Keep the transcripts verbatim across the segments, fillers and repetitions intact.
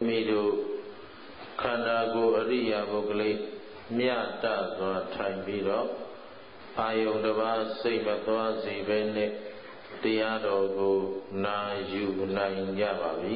မိတို့ခန္ဓာကိုယ်အရိယာပုဂ္ဂလိမြတ်တစွာထိုင်ပြီးတော့အာယုန်တစ်ပါးစိတ်မသွားစေဘဲနဲ့တရားတော်ကိုနာယူနိုင်ကြပါပြီ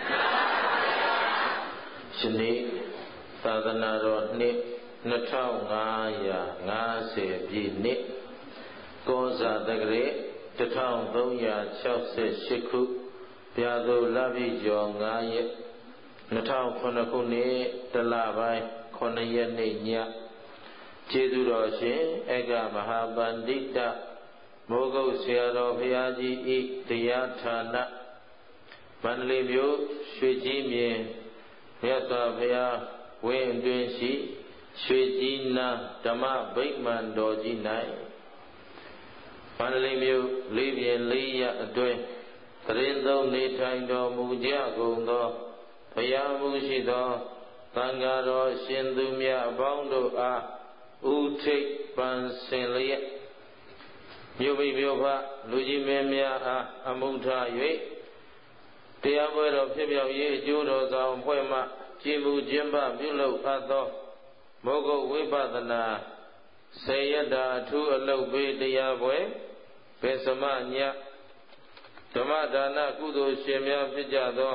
။ယနေ့သာသနာတော်နှစ်နှစ်ထောင်ငါးရာငါးဆယ်ပြည့်နှစ်ကောဇာတက္ကရာတစ်ထောင်သုံးရာခြောက်ဆယ်ရှစ်ခုပြာသိုလပြည့်ကျော်ငါးရက်နှစ်ထောင်ခုနှစ်ခုနှစ်တလပိုင်းခုနှစ်ရက်နေ့ညကျေးဇူးတော်ရှင်ဧကမဟာပန္တိတမိုးကုတ်ဆရာတော်ဘုရားကြီးဤတရားဌာနမန္တလေးမြို့ရွှေကြီးမြင်မြတ်စွာဘုရားဝင်းအတွင်းရှိရွှေကြီးနာဓမ္မဗိမာန်တော်ကြီး၌မန္တလေးမြို့လေးပြင်လေးရအတွင်းသရင်သုံးနေထိုင်တော်မူကြကုန်သောဘုရားမူရှိသောသံဃာတော်ရှင်သူမြတ်အပေါင်းတို့အားဥထိပ်ပန်ဆင်လျက်မြို့မိမြို့ဖလူကြီးမင်းများအားအမှုထား၍တရားပွဲတော်ဖြစ်မြောက်ရေးအကျိုးတော်ဆောင်ဖွဲ့မှကြည်မူခြင်းပပြုလုပ်အပ်သောမောဂုတ်ဝိပဿနာဆေယတ္တာအထူးအလုပ်ပေးတရားပွဲဘေသမညဓမ္မဒါနကုသိုလ်ရှင်များဖြစ်ကြသော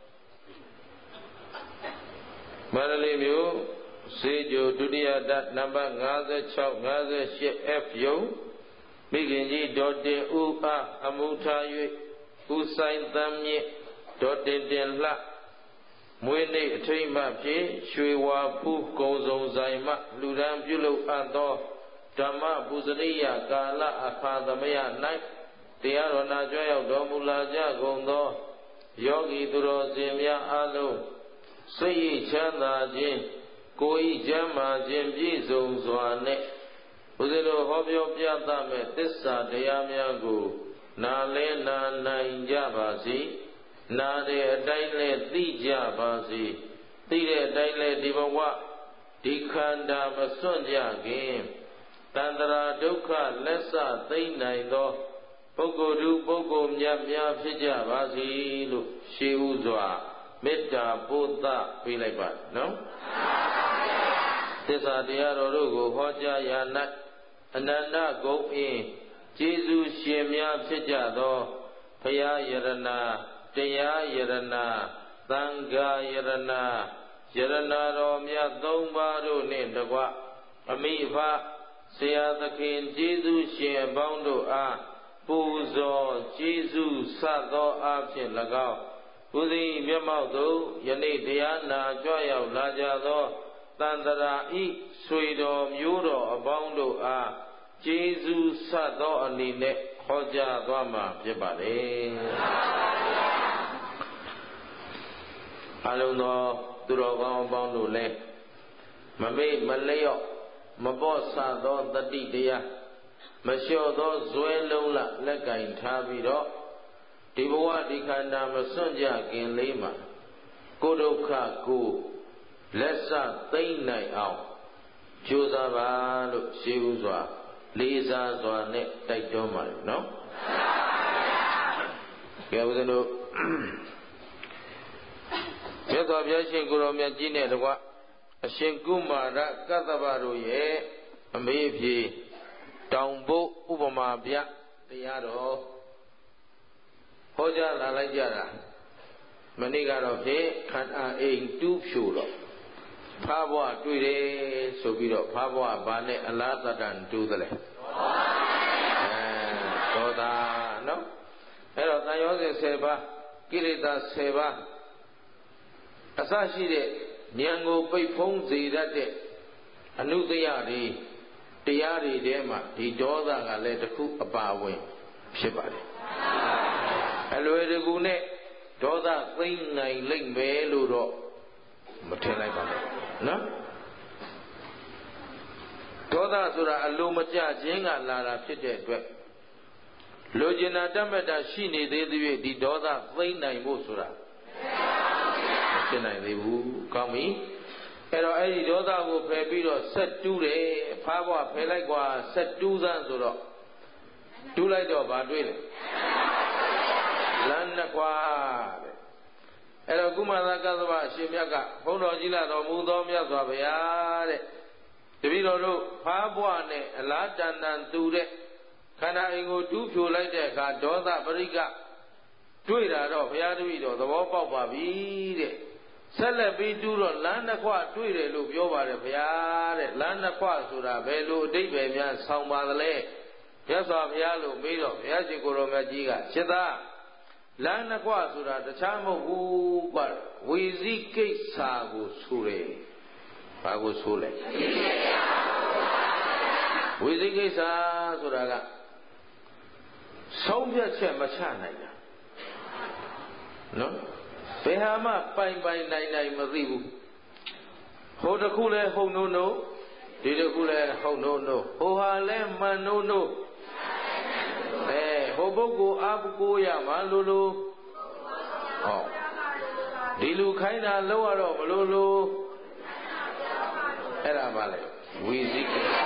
မန္တလေးမြို့စေကျိုဒုတိယဓာတ်နံပါတ်၅၆ ၅၈ F ယုံမိခင်ကြီးဒေါ်တင်ဦးအားအမှုထား၍ဦးဆိုင်သမ်းမြင့်ဒေါ်တင်တင်လှမွေးနေ့အထိမ်းမှဖြင့်ရွှေဝါဖူးကုံစုံဆိုင်မှလူဒန်းပြုလုပ်အပ်သောဓမ္မပူဇနိယကာလအခါသမယ၌တရားတော်နာကြွရောက်တော်မူလာကြကုန်သောယောဂီသူတော်စင်များအားလုံးစိတ်ချမ်းသာခြင်းကိုယ်ဤချမ်းသာခြင်းပြည့်စုံစွာနဲ့ဘုရားတော်ဟောပြောပြသမဲ့သစ္စာတရားများကိုနာလဲနာနိုင်ကြပါစေနာတဲ့အတိုင်းလဲသိကြပါစေသိတဲ့အတိုင်းလဲဒီဘဝဒီခန္ဓာမစွန့်ကြခင်တန္တရာဒုက္ခလက်စသိမ့်နိုင်သောပုဂ္ဂိုလ်သူပုဂ္ဂိုလ်မြတ်များဖြစ်ကြပါစေလို့ရှေးဥစွာမေတ္တာပို့သပေးလိုက်ပါနော်သစ္စာတရားတော်တို့ကိုဟောကြားရာ၌အနန္တဂုဏ်အင်းကျေးဇူးရှင်များဖြစ်ကြသောဘုရားယရဏတရားယရဏသံဃာယရဏယရဏတော်မြတ်သုံးပါးတို့နှင့်တကွအမိဖဆရာသခင်ကျေးဇူးရှင်အပေါင်းတို့အားပူဇော်ကျေးဇူးဆသောအားဖြင့်၎င်းဘုရားမျက်မှောက်သို့ယနေ့တရားနာကြွရောက်လာကြသောတန်တရာဤဆွေတော်မျိုးတော်အပေါင်းတို့အားကျေးဇူးဆသောအနေနဲ့ဟောကြားသွားမှာဖြစ်ပါလေအလုံးသောသူတော်ကောင်းအပေါင်းတို့လည်းမမေ့မလျော့မပေါ့ဆသောတတိတရားမလျှော့သောဇွဲလုံးလလက်ကင်ထားပြီးတော့ဒီဘဝဒီခန္ဓာမစွန့်ကြခင်လေးမှာကိုယ်ဒုက္ခကိုလက်စသိမ့်နိုင်အောင်ကြိုးစားပါလို့ရှေးဥစွာလေးစားစွာနဲ့တိုက်တွန်းပါတယ်နော်ကဲဦးဇင်းတို့မြတ်စွာဘုရားရှင်ကိုယ်တော်မြတ်ကြီးနဲ့တကွအရှင်ကုမာရကတ္တဗတို့ရဲ့အမေးဖြေတောင်ဖို့ဥပမာပြတရားတော်ဟောကြားလာလိုက်ကြတာမနေ့ကတော့ဖြင့်ခန္ဓာအိမ်တူးဖြူတော့ဖားဘွားတွေ့တယ်ဆိုပြီးတော့ဖားဘွားဘာနဲ့အလားတတန်တူးသလဲအဲသောတာနော်အဲ့တော့တန်ရောစဉ်ဆယ်ပါးကိလေသာဆယ်ပါးအစရှိတဲ့ဉာဏ်ကိုပိတ်ဖုံးစေတတ်တဲ့အနုတ္တယတွေတရားတွေထဲမှာဒီဒေါသကလည်းတစ်ခုအပါဝင်ဖြစ်ပါတယ်အလွယ်တကူနဲ့ဒေါသသိမ့်နိုင်လိမ့်မယ်လို့တော့မထင်လိုက်ပါနဲ့နော်ဒေါသဆိုတာအလိုမကျခြင်းကလာတာဖြစ်တဲ့အတွက်လိုချင်တာတတ်မှတ်တာရှိနေသေးသေး၍ဒီဒေါသသိမ့်နိုင်ဖို့ဆိုတာမဖြစ်နိုင်သေးဘူးကောင်းပြီအဲ့တော့အဲ့ဒီဒေါသကိုဖယ်ပြီးတော့ဆက်တူးတယ်ဖားဘွားဖယ်လိုက်ကွာဆက်တူးစမ်းဆိုတော့တူးလိုက်တော့ဘာတွေ့လဲလမ်းနှစ်ခွာတဲ့အဲ့တော့ကုမသာကသဗ္ဗအရှင်မြတ်ကဘုန်းတော်ကြီးလာတော်မူသောမြတ်စွာဘုရားတဲ့တပည့်တော်တို့ဖားဘွားနဲ့အလားတန်တန်တူတဲ့ခန္ဓာအိမ်ကိုတူးဖြိုလိုက်တဲ့အခါဒေါသပရိကတွေ့တာတော့ဘုရားတပည့်တော်သဘောပေါက်ပါပြီတဲ့ဆက်လက်ပြီးတူးတော့လမ်းတစ်ခွတွေ့တယ်လို့ပြောပါတယ်ဘုရားတဲ့လမ်းတစ်ခွဆိုတာဘယ်လိုအဓိပ္ပာယ်များဆောင်းပါသလဲမြတ်စွာဘုရားလို့မေးတော့ဘုရားရှင်ကိုရောမြတ်ကြီးကရှင်သာလမ်းတစ်ခွဆိုတာတခြားမဟုတ်ဘူးကွဝီဇိကိစ္စကိုဆိုတယ်ဘာကိုဆိုလဲဝိသိကိစ္စဆိုတာကဆုံးဖြတ်ချက်မချနိုင်တာနော်ဘယ်ဟာမှပိုင်ပိုင်နိုင်နိုင်မသိဘူးဟိုတစ်ခုလဲဟုတ်နိုးနိုးဒီတစ်ခုလဲဟုတ်နိုးနိုးဟိုဟာလဲမှန်နိုးနိုးအဲဟိုပုဂ္ဂိုလ်အာပကိုရမှာလို့လို့ဟောဒီလူခိုင်းတာလောက်ရတော့မလို့လို့အဲ့ဒါပါလေဝိသိကိစ္စ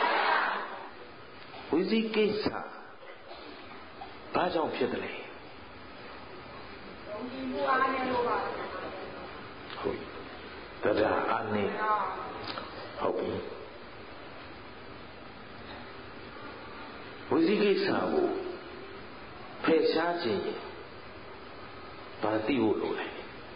ဝိသိကိစ္စဘာကြောင့်ဖြစ်တယ်လဲဟုတ်တရားအနည်းဟုတ်ပြီဝိသိကိစ္စကိုဖယ်ရှားခြင်းဘာသိဖို့လိုလဲ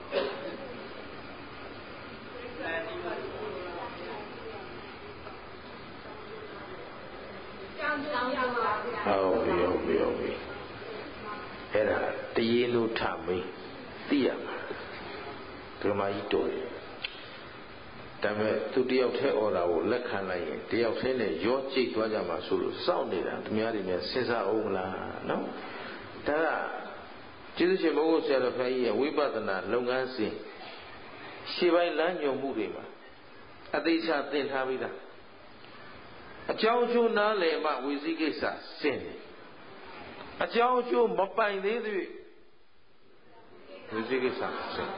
ဟုတ်ပြီဟုတ်ပြီဟုတ်ပြီအဲ့ဒါတရေလို့ထမင်းသိရမှာဒကမာကြီးတော်တယ်ဒါပေမဲ့သူတယောက်တည်းဩတာကိုလက်ခံလိုက်ရင်တယောက်တည်းနဲ့ရောကျိတ်သွားကြမှာဆိုလို့စောင့်နေတာသူများတွေနဲ့စဉ်းစားအောင်မလားနော်ဒါကကျေးဇူးရှင်ဘုရားဆရာတော်ဘုရားကြီးရဲ့ဝိပဿနာလုပ်ငန်းစဉ်ရှေ့ပိုင်းလမ်းညွှန်မှုတွေမှာအသေးချာသင်ထားပြီးသားအကြောင်းအကျိုးနားလည်မှဝိသိကိစ္စစင်တယ်အကြောင်းအကျိုးမပိုင်သေးသည်ဝိသိကိစ္စစင်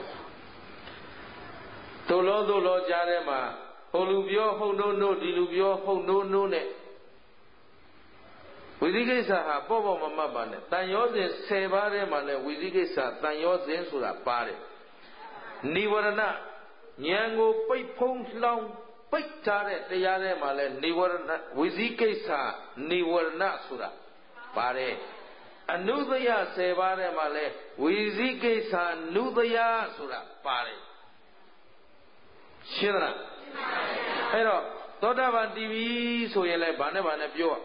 တို့လောတို့လောကြားထဲမှာဟိုလူပြောဟုတ်နိုးနိုးဒီလူပြောဟုတ်နိုးနိုးနဲ့ဝိသိကိစ္စဟာပေါ့ပေါ့မမတ်ပါနဲ့တန်ရောစဉ်ဆယ်ပါးထဲမှာလည်းဝိသိကိစ္စတန်ရောစဉ်ဆိုတာပါတယ်နိဝရဏဉာဏ်ကိုပိတ်ဖုံးလောင်းပိတ်ထားတဲ့တရားထဲမှာလဲနိဝရဏဝိသိကိစ္စနိဝရဏဆိုတာပါတယ်အနုသယဆယ်ပါးထဲမှာလဲဝိသိကိစ္စနုသယဆိုတာပါတယ်ရှင်းသလားအဲ့တော့သောတာပန်တီဗီဆိုရင်လဲဘာနဲ့ဘာနဲ့ပြော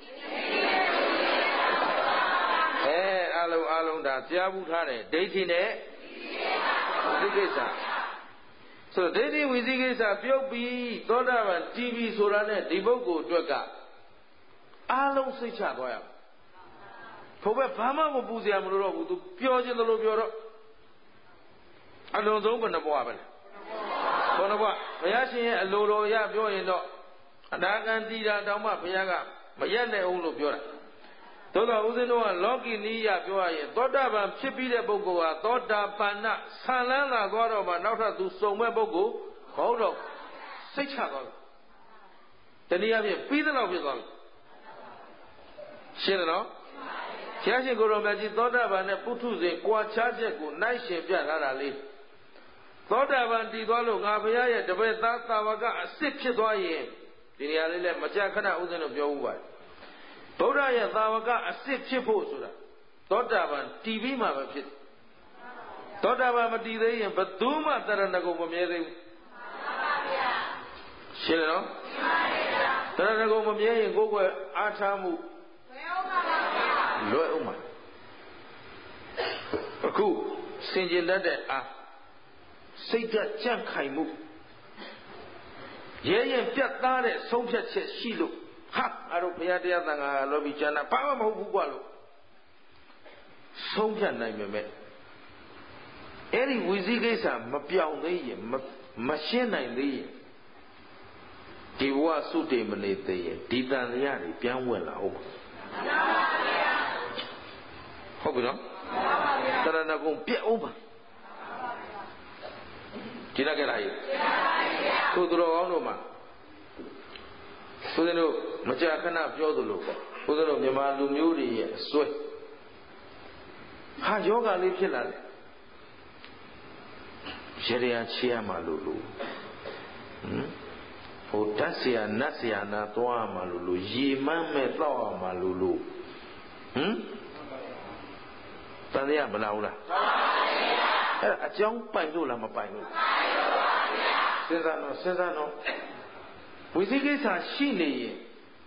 အဲအလုံးအလုံးဒါကြားဘူးထားတယ်ဒိဋ္ဌိနဲ့ဝိသိကိစ္စဆိုဒိဋ္ဌိဝိသိကိစ္စပြုတ်ပြီးသောတာပန်တီဗီဆိုတာနဲ့ဒီပုဂ္ဂိုလ်အတွက်ကအားလုံးစိတ်ချသွားရမယ်ဘုဘဘာမှမပူစရာမလိုတော့ဘူးသူပြောခြင်းလို့ပြောတော့အလုံးစုံဘယ်နှဘဝပဲလဲဘုန်းတော်ဘုရားရှင်ရဲ့အလိုတော်ရပြောရင်တော့အနာဂံတိတာတောင်မှဘုရားကမရက်နိုင်အောင်လို့ပြောတာသို့သောဦးဇင်းတို့ကလောကီနိယပြောရရင်သောတာပန်ဖြစ်ပြီးတဲ့ပုဂ္ဂိုလ်ဟာသောတာပန်နဆံလန်းလာသွားတော့မှနောက်ထပ်သူစုံမဲ့ပုဂ္ဂိုလ်မဟုတ်တော့စိတ်ချသွားတယ်တနည်းအားဖြင့်ပြီးသလောက်ဖြစ်သွားပြီရှင်းတယ်နော်ဘုရားရှင်ကိုရောမြတ်ကြီးသောတာပန်နဲ့ပုထုဇဉ်ကြွားချချက်ကိုနိုင်ရှင်ပြထားတာလေးသောတာပန်တည်သွားလို့ငါဘုရားရဲ့တပည့်သားသာဝကအစ်စ်ဖြစ်သွားရင်ဒီနေရာလေးလည်းမကြာခဏဥစဉ်တို့ပြောဦးပါတယ်ဗုဒ္ဓရဲ့သာဝကအစ်စ်ဖြစ်ဖို့ဆိုတာသောတာပန်တည်ပြီးမှပဲဖြစ်သောတာပန်မတည်သေးရင်ဘယ်သူမှတရဏဂုံမမြဲသေးဘူးရှင်းတယ်နော်တရဏဂုံမမြဲရင်ကိုယ်ကွယ်အားထားမှုလွယ်အောင်ပါအခုစင်ကြင်တတ်တဲ့အားစိတ်ဓာတ်ကြံ့ခိုင်မှုရဲရင်ပြတ်သားတဲ့ဆုံးဖြတ်ချက်ရှိလို့ဟာအဲ့တော့ဘုရားတရားသံဃာလောဘီကျမ်းနာဘာမှမဟုတ်ဘူးကွာလို့ဆုံးဖြတ်နိုင်ပေမဲ့အဲ့ဒီဝိသိကိစ္စမပြောင်းသေးရင်မရှင်းနိုင်သေးရင်ဒီဘဝစုတည်မနေသေးရင်ဒီတန်တရားတွေပြန်ဝင်လာဟုတ်ပါဟုတ်ပြီနော်တရဏဂုံပြက်အောင်ပါကြည့်ရကြလားယသို့တော်ကောင်းတို့မှာဦးဇင်းတို့မကြာခဏပြောသလိုပေါ့ဦးဇင်းတို့မြန်မာလူမျိုးတွေရဲ့အစွဲဟာယောဂလေးဖြစ်လာတယ်ရေချရမှာလို့လို့ဟမ်ဟိုဓာတ်ဆရာနတ်ဆရာနာသွားမှာလို့လို့ရေမမ်းမဲ့တော့အောင်မှာလို့လို့ဟမ်တန်တရားမလားဘူးလားအဲ့အကြောင်းပိုင်လို့လားမပိုင်လို့စဉ်းစားတော့စဉ်းစားတော့ဝိသိကိစ္စရှိနေရင်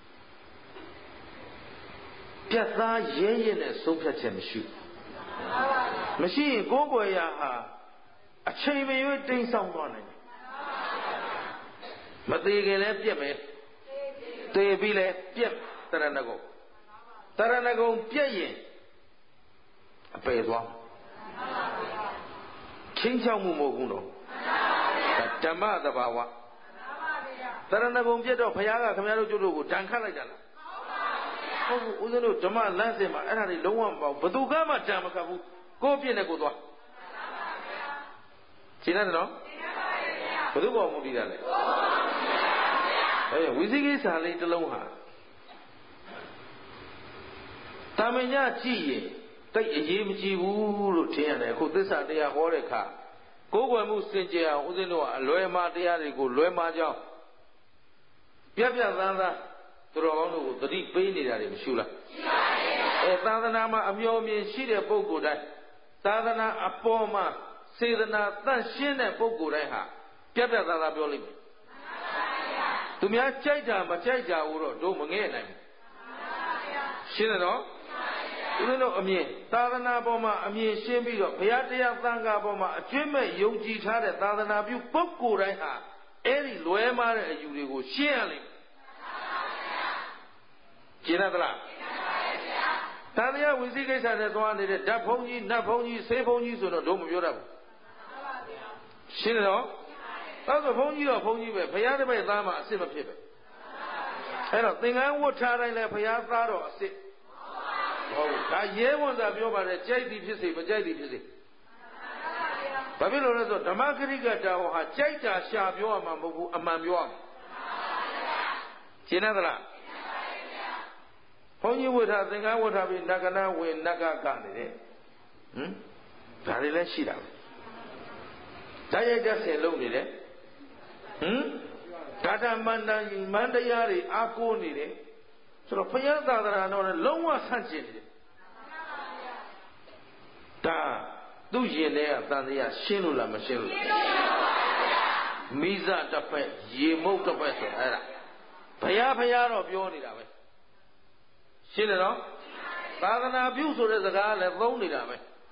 ပြတ်သားရဲရဲနဲ့ဆုံးဖြတ်ချက်မရှိမရှိရင်ကိုယ်ကိုယ်ရာဟာအချိန်မရွေးတိမ်ဆောင်သွားနိုင်တယ်မသေးခင်လည်းပြက်မယ်သေပြီးလည်းပြက်တရဏဂုံတရဏဂုံပြက်ရင်အပယ်သွားချင်းချောက်မှုမဟုတ်ဘူးနော်ဓမ္မသဘာဝတရဏဂုံပြက်တော့ဘုရားကခင်ဗျားတို့ကျွတ်တို့ကိုဒဏ်ခတ်လိုက်ကြလားဟုတ်ဘူးဦးဇင်းတို့ဓမ္မလမ်းစဉ်မှာအဲ့ဒါတွေလုံးဝမပေါ့ဘယ်သူကမှဒဏ်မခတ်ဘူးကိုယ်ပြည့်နဲ့ကိုယ်သွားရှင်းတယ်နော်ဘယ်သူပေါ်မူတည်တာလဲအဲဝိသိကိစ္စလေးတစ်လုံးဟာတာမညကြည့်ရင်တိတ်အရေးမကြီးဘူးလို့ထင်ရတယ်အခုသစ္စာတရားဟောတဲ့အခါကိုယ်ွယ်မှုစင်ကြယ်အောင်ဦးဇင်းတို့ကအလွယ်မှားတရားတွေကိုလွယ်မှားကြောင်းပြပြသန်းသားသူတော်ကောင်းတို့ကိုသတိပေးနေတာတွေမရှိလားရှိပါရဲ့အဲသာသနာမှာအမျှော်မြင်ရှိတဲ့ပုဂ္ဂိုလ်တိုင်းသာသနာအပေါ်မှာစေတနာတန့်ရှင်းတဲ့ပုဂ္ဂိုလ်တိုင်းဟာပြပြသန်းသားပြောလိမ့်မယ်သူများကြိုက်တာမကြိုက်ကြဘူးတော့တို့မငဲ့နိုင်ဘူးရှင်းတယ်နော်ဦးဇင်းတို့အမြင်သာသနာပေါ်မှာအမြင်ရှင်းပြီးတော့ဘုရားတရားသံဃာပေါ်မှာအကျွင့်မဲ့ယုံကြည်ထားတဲ့သာသနာပြုပုဂ္ဂိုလ်တိုင်းဟာအဲ့ဒီလွဲမှားတဲ့အယူတွေကိုရှင်းရလိမ့်မယ်ရှင်းတယ်သလားသာတရားဝိသိကိစ္စနဲ့သွားနေတဲ့ဓာတ်ဖုံးကြီးနတ်ဖုံးကြီးဆေးဖုံးကြီးဆိုတော့တို့မပြောတတ်ဘူးရှင်းတယ်နော်အဲ့တော့ဘုန်းကြီးတော့ဘုန်းကြီးပဲဘုရားတပည့်သားမှအစ်စ်မဖြစ်ပဲအဲ့တော့သင်္ကန်းဝတ်ထားတိုင်းလဲဘုရားသားတော့အစ်စ်ဟုတ်ဒါရဲဝန်သာပြောပါတယ်ကြိုက်သည်ဖြစ်စေမကြိုက်သည်ဖြစ်စေဘာဖြစ်လို့လဲဆိုဓမ္မဂရိကတာဟောဟာကြိုက်တာရှာပြောရမှာမဟုတ်ဘူးအမှန်ပြောရမှာရှင်းတယ်သလားဘုန်းကြီးဝတ်ထားသင်္ကန်းဝတ်ထားပြီးနဂနာဝင်နဂကနေတယ်ဟမ်ဒါတွေလည်းရှိတာပဲဒါရိုက်တဲ့ဆင်လုံးနေတယ်ဟမ်ဒါတမန္တန်မန္တရားတွေအားကိုးနေတယ်ဆိုတော့ဘုရားသာသနာတော်နဲ့လုံးဝဆန့်ကျင်တယ်ဒါသူ့ရင်ထဲကတန်တရားရှင်းလို့လားမရှင်းလို့မိဇတစ်ဖက်ရေမုတ်တစ်ဖက်ဆိုအဲ့ဒါဘုရားဘုရားတော့ပြောနေတာပဲရှင်းတယ်နော်သာသနာပြုဆိုတဲ့စကားလည်းသုံးနေတာပဲ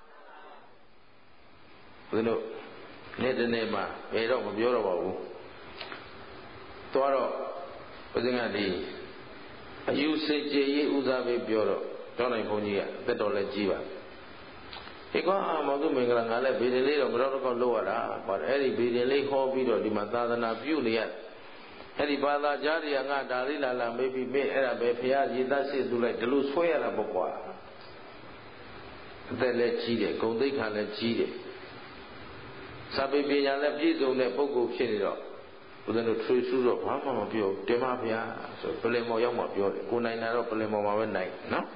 ဘုရားတို့နေ့တနေ့မှဘယ်တော့မပြောတော့ပါဘူးသွားတော့ဘုရားကဒီအယူစိတ်ကြည်ရေးဥစားပေးပြောတော့တောင်းနိုင်ဘုန်းကြီးကတက်တော်လည်းကြီးပါဒီကွာမောင်သူမင်္ဂလာငါလည်းဗီဒီလေးတော့ကတော့တော့လောက်ရတာဟောအဲ့ဒီဗီဒီလေးဟောပြီးတော့ဒီမှာသာသနာပြုနေရအဲ့ဒီဘာသာကြားတွေကငါဒါလေးလာလာမေးပြီးမေးအဲ့ဒါပဲဖရာရည်သားစစ်သူလိုက်ဒီလိုဆွဲရတာပေါ့ကွာအသက်လည်းကြီးတယ်ဂုဏ်သိက္ခာလည်းကြီးတယ်စာပေပညာလည်းပြည့်စုံတဲ့ပုဂ္ဂိုလ်ဖြစ်နေတော့ဘုရားတို့ထွေးဆူတော့ဘာမှမပြောတင်ပါဗျာဆိုပလင်မော်ရောက်မှပြောတယ်ကိုနိုင်တာတော့ပလင်မော်မှာပဲနိုင်နော်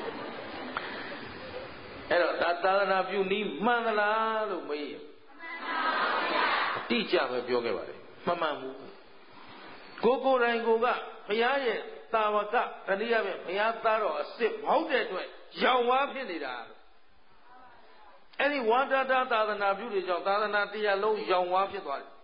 အဲ့တော့သာသနာပြုနည်းမှန်သလားလို့မေးရင်အတိအကျပဲပြောခဲ့ပါတယ်မမှန်ဘူးကိုကိုယ်တိုင်ကိုကဘုရားရဲ့တာဝကတနည်းအားဖြင့်ဘုရားသားတော်အစ်စ်မဟုတ်တဲ့အတွက်ရောင်ဝါးဖြစ်နေတာအဲ့ဒီဝါဒတာသာသနာပြုတွေကြောင့်သာသနာတရားလုံးရောင်ဝါးဖြစ်သွားတယ်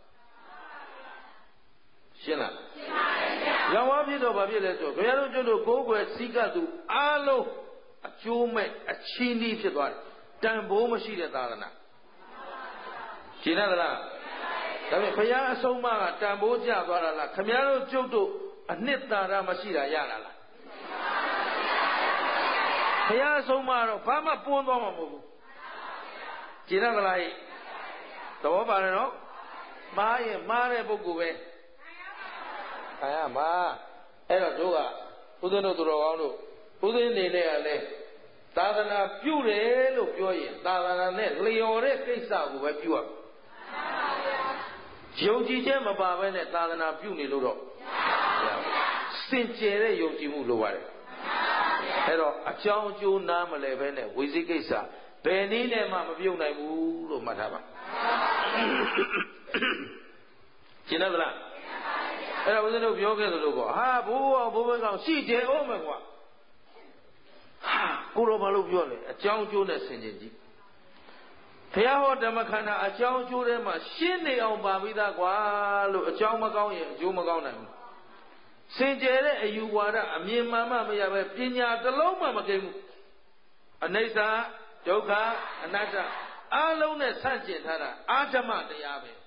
ရှင်းလားရှင်းပါပြီဗျာရောင်ဝါးဖြစ်တော့ဘာဖြစ်လဲဆိုတော့ဘုရားတို့ကျွတ်တို့ကိုးကွယ်စည်းကပ်သူအားလုံးအကျိုးမဲ့အချင်းကြီးဖြစ်သွားတယ်တန်ဖိုးမရှိတဲ့သာသနာရှင်းလားဒါပေမဲ့ဘုရားအဆုံးအမကတန်ဖိုးကျသွားတာလားခမည်းတော်ကျွတ်တို့အနှစ်သာရမရှိတာရတာလားဘုရားအဆုံးအမတော့ဘာမှပွန်းသွားမှာမဟုတ်ဘူးကျင်ရမလားဟိသဘောပါတယ်နော်မားရင်မားတဲ့ပုဂ္ဂိုလ်ပဲခံရမှာအဲ့တော့တို့ကဦးဇင်းတို့သူတော်ကောင်းတို့ဦးဇင်းနေနဲ့ကလည်းသာသနာပြုတယ်လို့ပြောရင်သာသနာနဲ့လျော်တဲ့ကိစ္စကိုပဲပြုရမယ်ယုံကြည်ခြင်းမပါဘဲနဲ့သာသနာပြုနေလို့တော့စင်ကြယ်တဲ့ယုံကြည်မှုလိုပါတယ်အဲ့တော့အကြောင်းအကျိုးနားမလဲဘဲနဲ့ဝိသိကိစ္စဘယ်နည်းနဲ့မှမပြုတ်နိုင်ဘူးလို့မှတ်ထားပါရှင်းသလားအဲ့ဒါဦးဇင်းတို့ပြောခဲ့သလိုပေါ့ဟာဘိုးဘိုးဘကောင်ရှိတယ်အောင်မယ်ကွာဟာကိုတော်ဘာလို့ပြောလဲအကြောင်းကျိုးနဲ့ဆင်ခြင်ကြည့်ဘုရားဟောဓမ္မခန္ဓာအကြောင်းကျိုးထဲမှာရှင်းနေအောင်ပါပြီးသားကွာလို့အကြောင်းမကောင်းရင်အကျိုးမကောင်းနိုင်ဘူးစင်ကြယ်တဲ့အယူဝါဒအမြင်မှန်မှမရပဲပညာတစ်လုံးမှမကိန်းဘူးအနိစ္စဒုက္ခအနတ္တအလုံးနဲ့ဆန့်ကျင်ထားတာအာဓမ္မတရားပဲ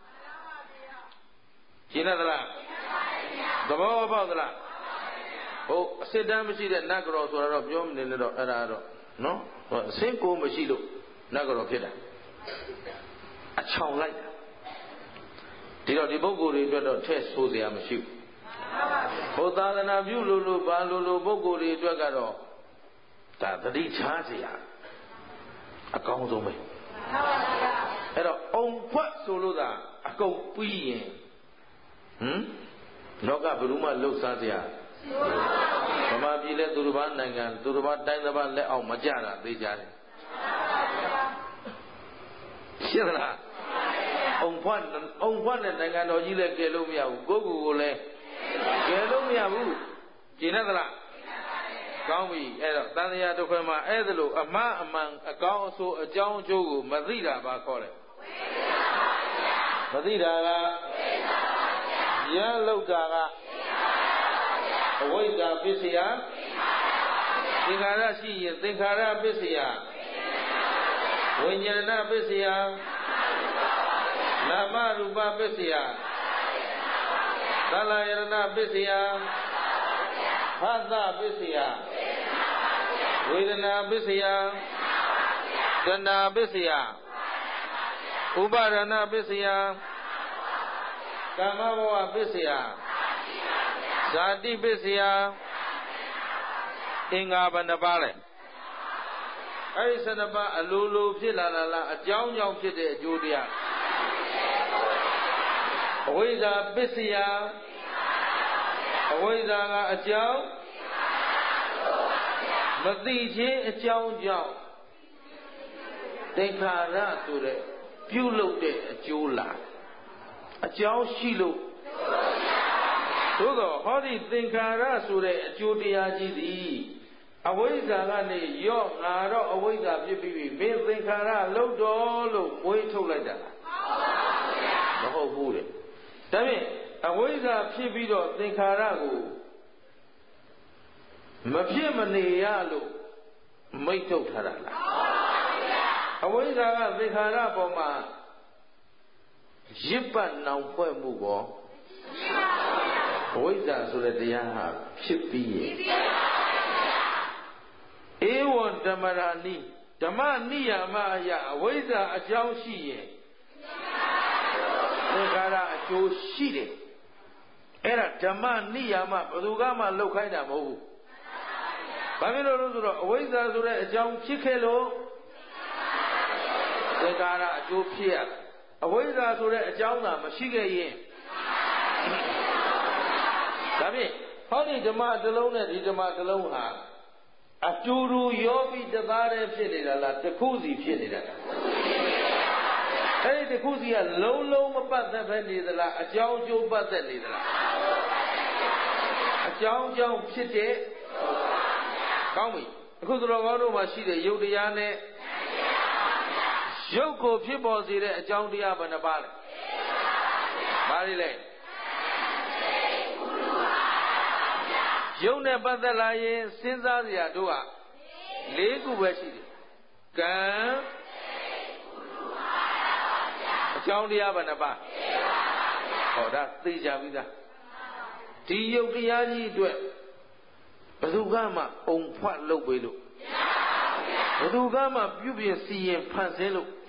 ရှင်းသလားသဘောပေါက်သလားဟုတ်အစစ်တမ်းမရှိတဲ့နတ်ကတော်ဆိုတာတော့ပြောမနေလို့တော့အဲ့ဒါတော့နော်အစင်းကိုမရှိလို့နတ်ကတော်ဖြစ်တာအချောင်လိုက်တာဒီတော့ဒီပုဂ္ဂိုလ်တွေအတွက်တော့ထည့်ဆိုစရာမရှိဘူးဘုသာသနာပြုလို့လို့ဘာလို့လို့ပုဂ္ဂိုလ်တွေအတွက်ကတော့ဒါသတိချားစရာအကောင်းဆုံးပဲအဲ့တော့အုံဖွက်ဆိုလို့သာအကုန်ပြီးရင်ဟမ်လောကဘယ်သူမှလှုပ်ရှားစရာဗမာပြည်လဲသူတစ်ပါးနိုင်ငံသူတစ်ပါးတိုင်းတစ်ပါးလက်အောက်မကြတာသိကြတယ်ရှင်းလားအုံဖွက်အုံဖွက်နဲ့နိုင်ငံတော်ကြီးလည်းကယ်လို့မရဘူးကိုယ့်ကိုယ်ကိုလည်းကယ်လို့မရဘူးရှင်းသလားကောင်းပြီအဲ့တော့တန်တရားတစ်ခွဲမှာအဲ့ဒါလို့အမှားအမှန်အကောင်းအဆိုးအကြောင်းအကျိုးကိုမသိတာဘာခေါ်လဲမသိတာကရန်လောက်တာကအဝိဇ္ဇာပစ္စယသင်္ခါရရှိရင်သင်္ခါရပစ္စယဝိညာဏပစ္စယနာမရူပပစ္စယသလယရဏပစ္စယဖသပစ္စယဝေဒနာပစ္စယတဏှာပစ္စယဥပါဒနာပစ္စယကာမဘဝပစ္စယဇာတိပစ္စယအင်္ဂါဘယ်နှပါးလဲအဲ့ဒီဆယ်နှစ်ပါးအလိုလိုဖြစ်လာတာလားအကြောင်းကြောင့်ဖြစ်တဲ့အကျိုးတရားအဝိဇ္ဇာပစ္စယအဝိဇ္ဇာကအကြောင်းမသိခြင်းအကြောင်းကြောင့်သင်္ခါရဆိုတဲ့ပြုလုပ်တဲ့အကျိုးလားအကြောင်းရှိလို့သို့သောဟောဒီသင်္ခါရဆိုတဲ့အကျိုးတရားကြီးသည်အဝိဇ္ဇာကနေရော့ငါတော့အဝိဇ္ဇာဖြစ်ပြီးပြီမင်းသင်္ခါရလုံးတော်လို့မွေးထုတ်လိုက်တာမဟုတ်ဘူးတဲ့ဒါဖြင့်အဝိဇ္ဇာဖြစ်ပြီးတော့သင်္ခါရကိုမဖြစ်မနေရလို့မိတ်ထုတ်ထားတာလားအဝိဇ္ဇာကသင်္ခါရပေါ်မှာရစ်ပတ်နောင်ဖွဲ့မှုကောအဝိဇ္ဇာဆိုတဲ့တရားဟာဖြစ်ပြီးရဲ့ဧဝံဓမ္မရာနိဓမ္မနိယာမအယအဝိဇ္ဇာအကြောင်းရှိရင်သင်္ခါရအကျိုးရှိတယ်အဲ့ဒါဓမ္မနိယာမဘယ်သူကမှလောက်ခိုင်းတာမဟုတ်ဘူးဘာဖြစ်လို့လဲဆိုတော့အဝိဇ္ဇာဆိုတဲ့အကြောင်းဖြစ်ခဲ့လို့သင်္ခါရအကျိုးဖြစ်ရအဝိဇ္ဇာဆိုတဲ့အကြောင်းသာမရှိခဲ့ရင်ဒါဖြင့်ဟောဒီဓမ္မတစ်လုံးနဲ့ဒီဓမ္မတစ်လုံးဟာအတူတူရောပြီးတသားတည်းဖြစ်နေတာလားတစ်ခုစီဖြစ်နေတာလားအဲ့ဒီတစ်ခုစီကလုံးလုံးမပတ်သက်ပဲနေသလားအကြောင်းကျိုးပတ်သက်နေသလားအကြောင်းကြောင့်ဖြစ်တဲ့ကောင်းပြီအခုသူတော်ကောင်းတို့မှာရှိတဲ့ယုတ်တရားနဲ့ရုပ်ကိုဖြစ်ပေါ်စေတဲ့အကြောင်းတရားဘယ်နှပါလဲဘာတွေလဲရုပ်နဲ့ပတ်သက်လာရင်စဉ်းစားစရာတို့ဟာ၄ခုပဲရှိတယ်ကံအကြောင်းတရားဘယ်နှပါဟောဒါသိကြပြီသားဒီယုတ်တရားကြီးအတွက်ဘယ်သူကမှအုံဖွက်လုပ်ပေးလို့ဘယ်သူကမှပြုပြင်စီရင်ဖန်ဆင်းလို့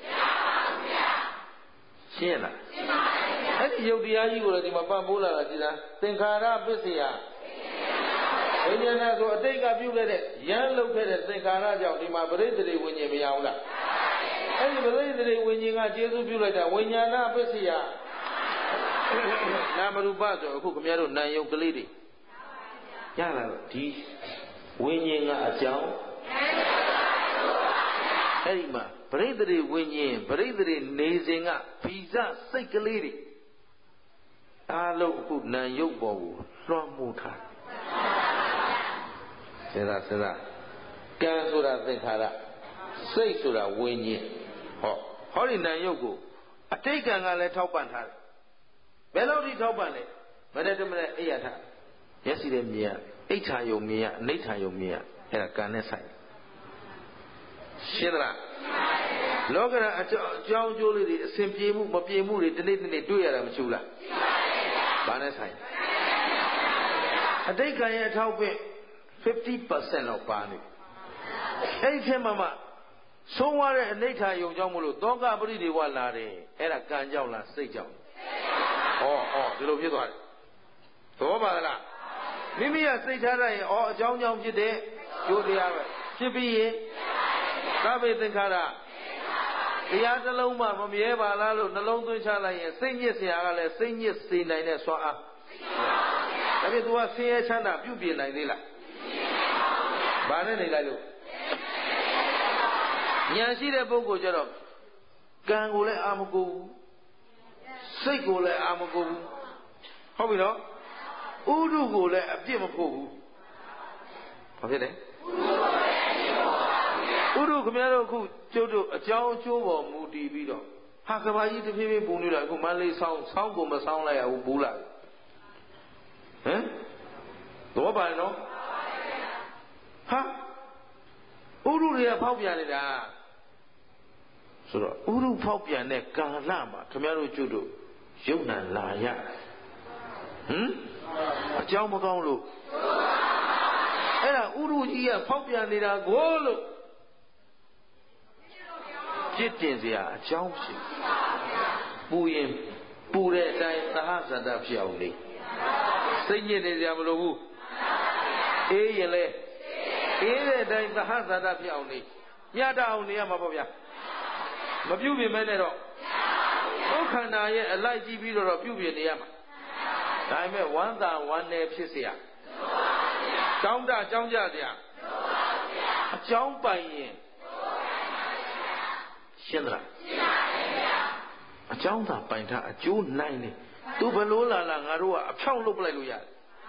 ရှင်းလားအဲ့ဒီယုတ်တရားကြီးကိုလည်းဒီမှာပတ်မိုးလာတာကြည်လားသင်္ခါရပစ္စယဝိညာဏဆိုအတိတ်ကပြုခဲ့တဲ့ရမ်းလုပ်ခဲ့တဲ့သင်္ခါရကြောင့်ဒီမှာပရိသေဝိညာဉ်မရဘူးလားအဲ့ဒီပရိသေဝိညာဉ်ကကျေစုပြုလိုက်တာဝိညာဏပစ္စယနာမရူပဆိုအခုခင်ဗျားတို့နာယုတ်ကလေးတွေရလာတော့ဒီဝိညာဉ်ကအကြောင်းအဲ့ဒီမှာပရိသေဝိညာဉ်ပရိသေနေစဉ်ကဗီဇစိတ်ကလေးတွေအားလုံးအခုနာယုတ်ပေါ်ကိုလွှမ်းမိုးထားစဉ်းစားစဉ်းစားကံဆိုတာသင်္ခါရစိတ်ဆိုတာဝိညာဉ်ဟောဟောဒီနာယုတ်ကိုအတိတ်ကံကလည်းထောက်ပံ့ထားတယ်ဘယ်လိုဒီထောက်ပံ့လဲမနေ့တမနေ့အိယထမျက်စိနဲ့မြင်ရအိဋ္ဌာယုံမြင်ရအနိဋ္ဌာယုံမြင်ရအဲ့ဒါကံနဲ့ဆိုင်ရှင်းသလားလောကရအကြောင်းအကျိုးလေးတွေအစဉ်ပြေမှုမပြေမှုတွေတနေ့တနေ့တွေ့ရတာမရှိဘူးလားဘာနဲ့ဆိုင်အတိတ်ကံရဲ့အထောက်ပံ့ fifty percent လောက်ပါနေအဲ့ဒီထဲမှာမှဆုံးသွားတဲ့အနိဋ္ဌာယုံကြောင့်မလို့သောကပရိဒေဝလာတယ်အဲ့ဒါကံကြောင့်လားစိတ်ကြောင့်ဩဩဒီလိုဖြစ်သွားတယ်သဘောပါလားမိမိကစိတ်ထားလိုက်ရင်ဩအကြောင်းကြောင့်ဖြစ်တဲ့ကျိုးတရားပဲဖြစ်ပြီးရင်သဗ္ဗေသင်္ခါရတရားတစ်လုံးမှမမြဲပါလားလို့နှလုံးသွင်းချလိုက်ရင်စိတ်ညစ်စရာကလည်းစိတ်ညစ်စေနိုင်တဲ့စွမ်းအားဒါပေမဲ့ तू ကဆင်းရဲချမ်းသာပြုပြင်နိုင်သေးလားဘာနဲ့နေလိုက်လို့ဉာဏ်ရှိတဲ့ပုဂ္ဂိုလ်ကျတော့ကံကိုလည်းအာမကိုဘူးစိတ်ကိုလည်းအာမကိုဘူးဟုတ်ပြီနော်ဥဒုကိုလည်းအပြစ်မဖို့ဘူးဘာဖြစ်လဲဥဒုခင်ဗျားတို့အခုကျုပ်တို့အကြောင်းအကျိုးပေါ်မူတည်ပြီးတော့ဟာကဘာကြီးတဖြည်းဖြည်းပူနေတာအခုမန္တလေးဆောင်းဆောင်းကိုမဆောင်းလိုက်ရဘူးဘူးလားဟမ်တော့ပါနော်ဟာဥဒုတွေကဖောက်ပြန်နေတာဆိုတော့ဥဒုဖောက်ပြန်တဲ့ကာလမှာခင်ဗျားတို့ကျုပ်တို့ယုံနာလာရဟမ်အကြောင်းမကောင်းလို့အဲ့ဒါဥဒုကြီးကဖောက်ပြန်နေတာကိုလို့จิตတင်စရာအကြောင်းရှိပူရင်ပူတဲ့အတိုင်းသဟဇာတဖြစ်အောင်လေစိတ်ညစ်နေစရာမလိုဘူးအေးရင်လေအေးတဲ့အတိုင်းသဟဇာတဖြစ်အောင်လေညတအောင်နေရမှာပေါ့ဗျာမပြုတ်ပြင်မဲနဲ့တော့ဒုက္ခန္တာရဲ့အလိုက်ကြည့်ပြီးတော့ပြုတ်ပြင်နေရမှာဒါပေမဲ့ဝမ်းသာဝမ်းနည်းဖြစ်เสียတောင်းတကြောင်းကြเสียအကြောင်းပိုင်ရင်ရှင်းသလားရှင်းပါပြီဗျာအကြောင်းသာပိုင်ထားအကျိုးနိုင်နေသူဘလို့လာလာငါတို့ကအဖြောင့်လုပ်ပလိုက်လို့ရတယ်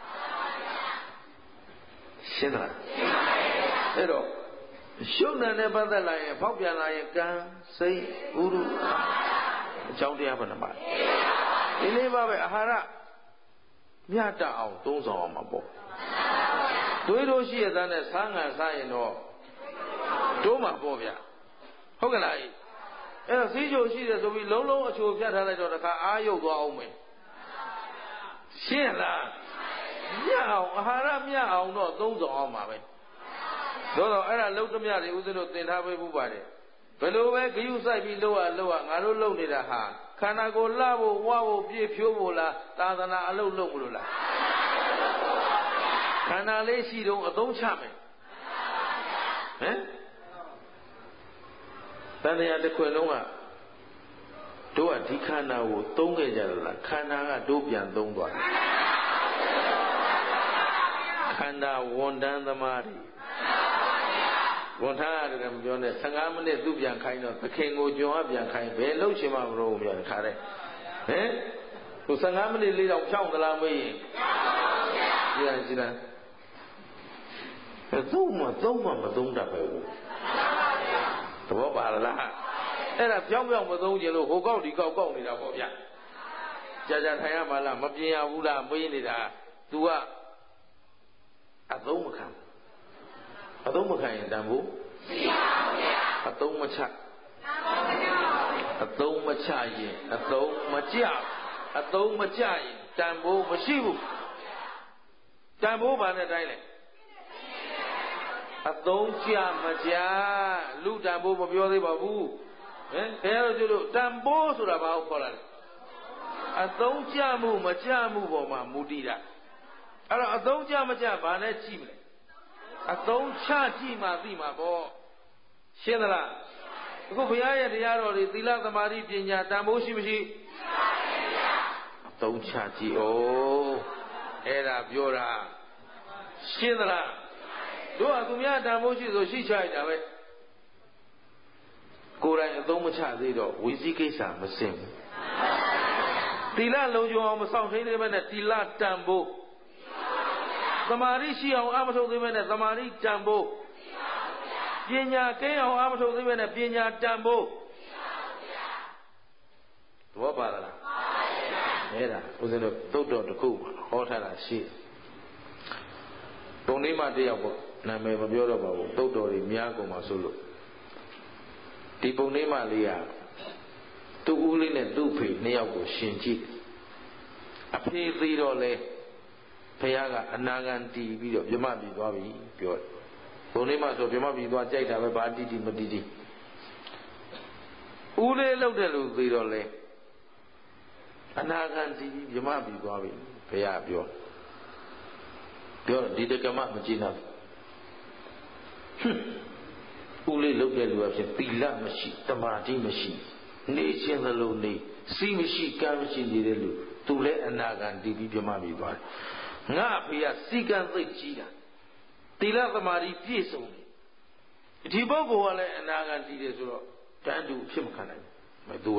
ရှင်းသလားရှင်းပါပြီအဲ့တော့ရှုပ်နယ်နဲ့ပတ်သက်လာရင်ဖောက်ပြန်လာရင်ကံစိတ်ဥရုအကြောင်းတရားဘယ်နှပါဒီလေးပါပဲအာဟာရမြတ်တအောင်သုံးဆောင်အောင်မှာပေါ့တွေးလို့ရှိရတဲ့နဲ့စားငံစားရင်တော့တိုးမှာပေါ့ဗျာဟုတ်ကလားအဲ့တော့စီးချိုရှိတယ်ဆိုပြီးလုံးလုံးအချိုဖြတ်ထားလိုက်တော့တခါအာရုပ်သွားအောင်မယ်ရှင်းလားမြတ်အောင်အာဟာရမြတ်အောင်တော့သုံးဆောင်အောင်ပါပဲတော့တော့အဲ့ဒါလုံးသမျှတွေဦးဇင်းတို့သင်ထားပေးဖို့ပါတယ်ဘယ်လိုပဲဂယုစိုက်ပြီးလှုပ်ရလှုပ်ရငါတို့လုပ်နေတာဟာခန္ဓာကိုယ်လှဖို့ဝဖို့ပြည့်ဖြိုးဖို့လားသာသနာအလုပ်လုပ်မလို့လားခန္ဓာလေးရှိတော့အသုံးချမယ်ဟမ်တန်တရားတစ်ခွင်လုံးကတို့ကဒီခန္ဓာကိုသုံးခဲ့ကြလို့လားခန္ဓာကတို့ပြန်သုံးသွားတယ်ခန္ဓာဝန်တန်းသမားတွေဝန်ထမ်းရတယ်မပြောနဲ့ဆယ်ငါးမိနစ်သူ့ပြန်ခိုင်းတော့သခင်ကိုကြုံအပြန်ခိုင်းဘယ်လှုပ်ချင်မှမလို့ပြောတခါတည်းဟမ်သူဆယ်ငါးမိနစ်လေးတော့ဖြောင်းသလားမေးရင်ကြည့်ရကြည့်လားသုံးမသုံးမမသုံးတတ်ပဲဘူးသဘောပါလားအဲ့ဒါပြောင်းပြောင်းမသုံးကြလို့ဟိုကောက်ဒီကောက်ကောက်နေတာပေါ့ဗျကြာကြာထိုင်ရမှာလားမပြင်ရဘူးလားမေးနေတာ तू ကအသုံးမခံအသုံးမခံရင်တန်ဖို့မရှိပါဘူးဗျအသုံးမချအသုံးမချရင်အသုံးမကြအသုံးမကြရင်တန်ဖို့မရှိဘူးတန်ဖို့ဘာနဲ့တိုင်းလဲအသုံးကြမကြလူတန်ဖို့မပြောသေးပါဘူးဟင်ဘယ်လိုကျလို့တန်ဖို့ဆိုတာဘာကိုခေါ်လာလဲအသုံးကြမှုမကြမှုပေါ်မှာမူတည်တာအဲ့တော့အသုံးကြမကြဘာနဲ့ကြည့်မလဲအသုံးချကြည့်မှသိမှာပေါ့ရှင်းသလားအခုဘုရားရဲ့တရားတော်တွေသီလသမာဓိပညာတန်ဖိုးရှိမရှိရှိပါရဲ့ဗျာအသုံးချကြည့်ဩအဲ့ဒါပြောတာရှင်းသလားတို့ကသူများတန်ဖိုးရှိဆိုရှိချရတာပဲကိုယ်တိုင်အသုံးမချသေးတော့ဝီစီကိစ္စမစင်ဘူးသီလလုံခြုံအောင်မဆောင်ထိန်သေးပဲနဲ့သီလတန်ဖို့သမာဓိရှိအောင်အာမထုတ်သေးပဲနဲ့သမာဓိတန်ဖို့ပညာကင်းအောင်အာမထုတ်သေးပဲနဲ့ပညာတန်ဖို့သဘောပါလားအဲ့ဒါဦးဇင်းတို့သုတ်တော်တစ်ခုဟောထားတာရှိပုံလေးမှတယောက်ပေါ့နာမည်မပြောတော့ပါဘူးသုတ်တော်တွေများကုန်ပါဆိုလို့ဒီပုံလေးမှလေးကသူ့ဦးလေးနဲ့သူ့ဖေနှစ်ယောက်ကိုရှင်ကြည့်အဖေသေးတော့လဲဘုရားကအနာဂံတီးပြီးတော့ပြမပြီးသွားပြီပြောတယ်ပုံလေးမှဆိုပြမပြီးသွားကြိုက်တာပဲဘာတီးတီးမတီးတီးဦးလေးလှုပ်တဲ့လူသေးတော့လဲအနာဂံတီးပြီးပြမပြီးသွားပြီဘုရားပြောပြောဒီတက္ကမမကြည့်တော့ဟွန်းဦးလေးလှုပ်တဲ့လူအဖြစ်သီလမရှိတမာတိမရှိနေခြင်းသလိုနေစီးမရှိကံမရှိနေတဲ့လူသူလည်းအနာဂံတီးပြီးပြမပြီးသွားတယ်ငါအဖေကစီကံသိပ်ကြီးတာသီလသမာဓိပြည့်စုံတယ်ဒီပုဂ္ဂိုလ်ကလည်းအနာဂံတီးတယ်ဆိုတော့တန်တူဖြစ်မခံနိုင်ဘူးသူ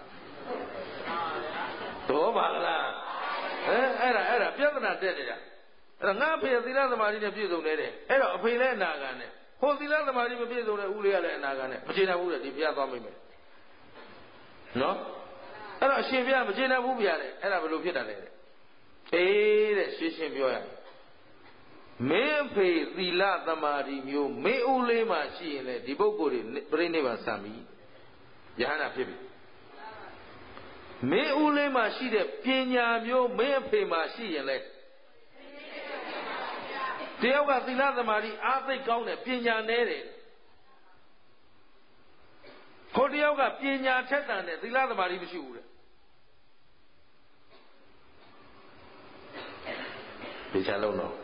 ကတော့ပါလားအဲအဲ့ဒါအဲ့ဒါပြဿနာတက်နေတာအဲ့ဒါငါအဖေသီလသမာဓိနဲ့ပြည့်စုံနေတယ်အဲ့တော့အဖေလည်းအနာဂံနဲ့ဟိုသီလသမာဓိမပြည့်စုံတဲ့ဦးလေးကလည်းအနာဂံနဲ့မကျေနပ်ဘူးလေဒီဘုရားသွားမိမယ်နော်အဲ့တော့အရှင်ဘုရားမကျေနပ်ဘူးဗျာလေအဲ့ဒါဘယ်လိုဖြစ်တာလဲအေးတဲ့ရှင်းရှင်းပြောရရင်မင်းဖေသီလသမာဓိမျိုးမင်းဦးလေးမှရှိရင်လေဒီပုဂ္ဂိုလ်တွေပြိဋိဘံစံပြီယဟန္တာဖြစ်ပြီမင်းဦးလေးမှရှိတဲ့ပညာမျိုးမင်းအဖေမှရှိရင်လေတယောက်ကသီလသမာဓိအားသိကောင်းတယ်ပညာနည်းတယ်ခေါ်တယောက်ကပညာထက်သန်တယ်သီလသမာဓိမရှိဘူးတဲ့ဒီချလုံးတော့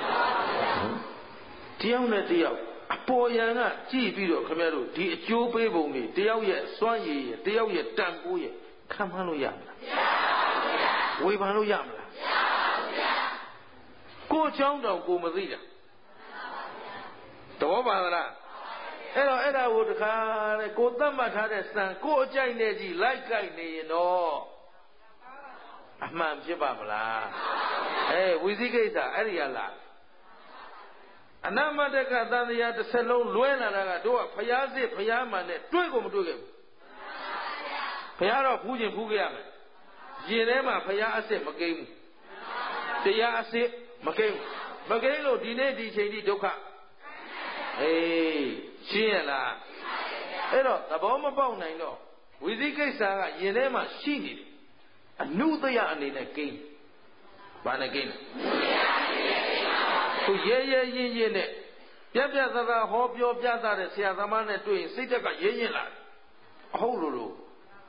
တယောက်နဲ့တယောက်အပေါ်ယံကကြည့်ပြီးတော့ခင်ဗျားတို့ဒီအကျိုးပေးပုံတွေတယောက်ရဲ့စွမ်းရည်ရဲ့တယောက်ရဲ့တန်ဖိုးရဲ့ခံမှန်းလို့ရမလားမရပါဘူးဗျာဝေဖန်လို့ရမလားမရပါဘူးဗျာကိုယ်ချောင်းတောင်ကိုမသိတာသဘောပါလားအဲ့တော့အဲ့ဒါကိုတခါလေကိုသတ်မှတ်ထားတဲ့စံကိုအကြိုက်နဲ့ကြီးလိုက်ကြိုက်နေရင်တော့အမှန်ဖြစ်ပါမလားအေးဝိသိကိစ္စအဲ့ဒီကလားအနမတကသံတရားတစ်ဆက်လုံးလွဲလာတာကတို့ကဖျားစစ်ဖျားမှန်နဲ့တွေ့ကိုမတွေ့ခဲ့ဘူးဖျားတော့ဖူးခြင်းဖူးခဲ့ရမယ်ရင်ထဲမှာဖျားအစစ်မကိန်းဘူးတရားအစစ်မကိန်းဘူးမကိန်းလို့ဒီနေ့ဒီချိန်ထိဒုက္ခအေးရှင်းရလားအဲ့တော့သဘောမပေါက်နိုင်တော့ဝိသိကိစ္စကရင်ထဲမှာရှိနေတယ်အနုတယအနေနဲ့ကိန်းဘာနဲ့ကိန်းလဲသူရဲရဲရင်ရင်နဲ့ပြပြသသာဟောပြောပြသတဲ့ဆရာသမားနဲ့တွေ့ရင်စိတ်တက်ကရဲရင်လာအဟုတ်လို့လို့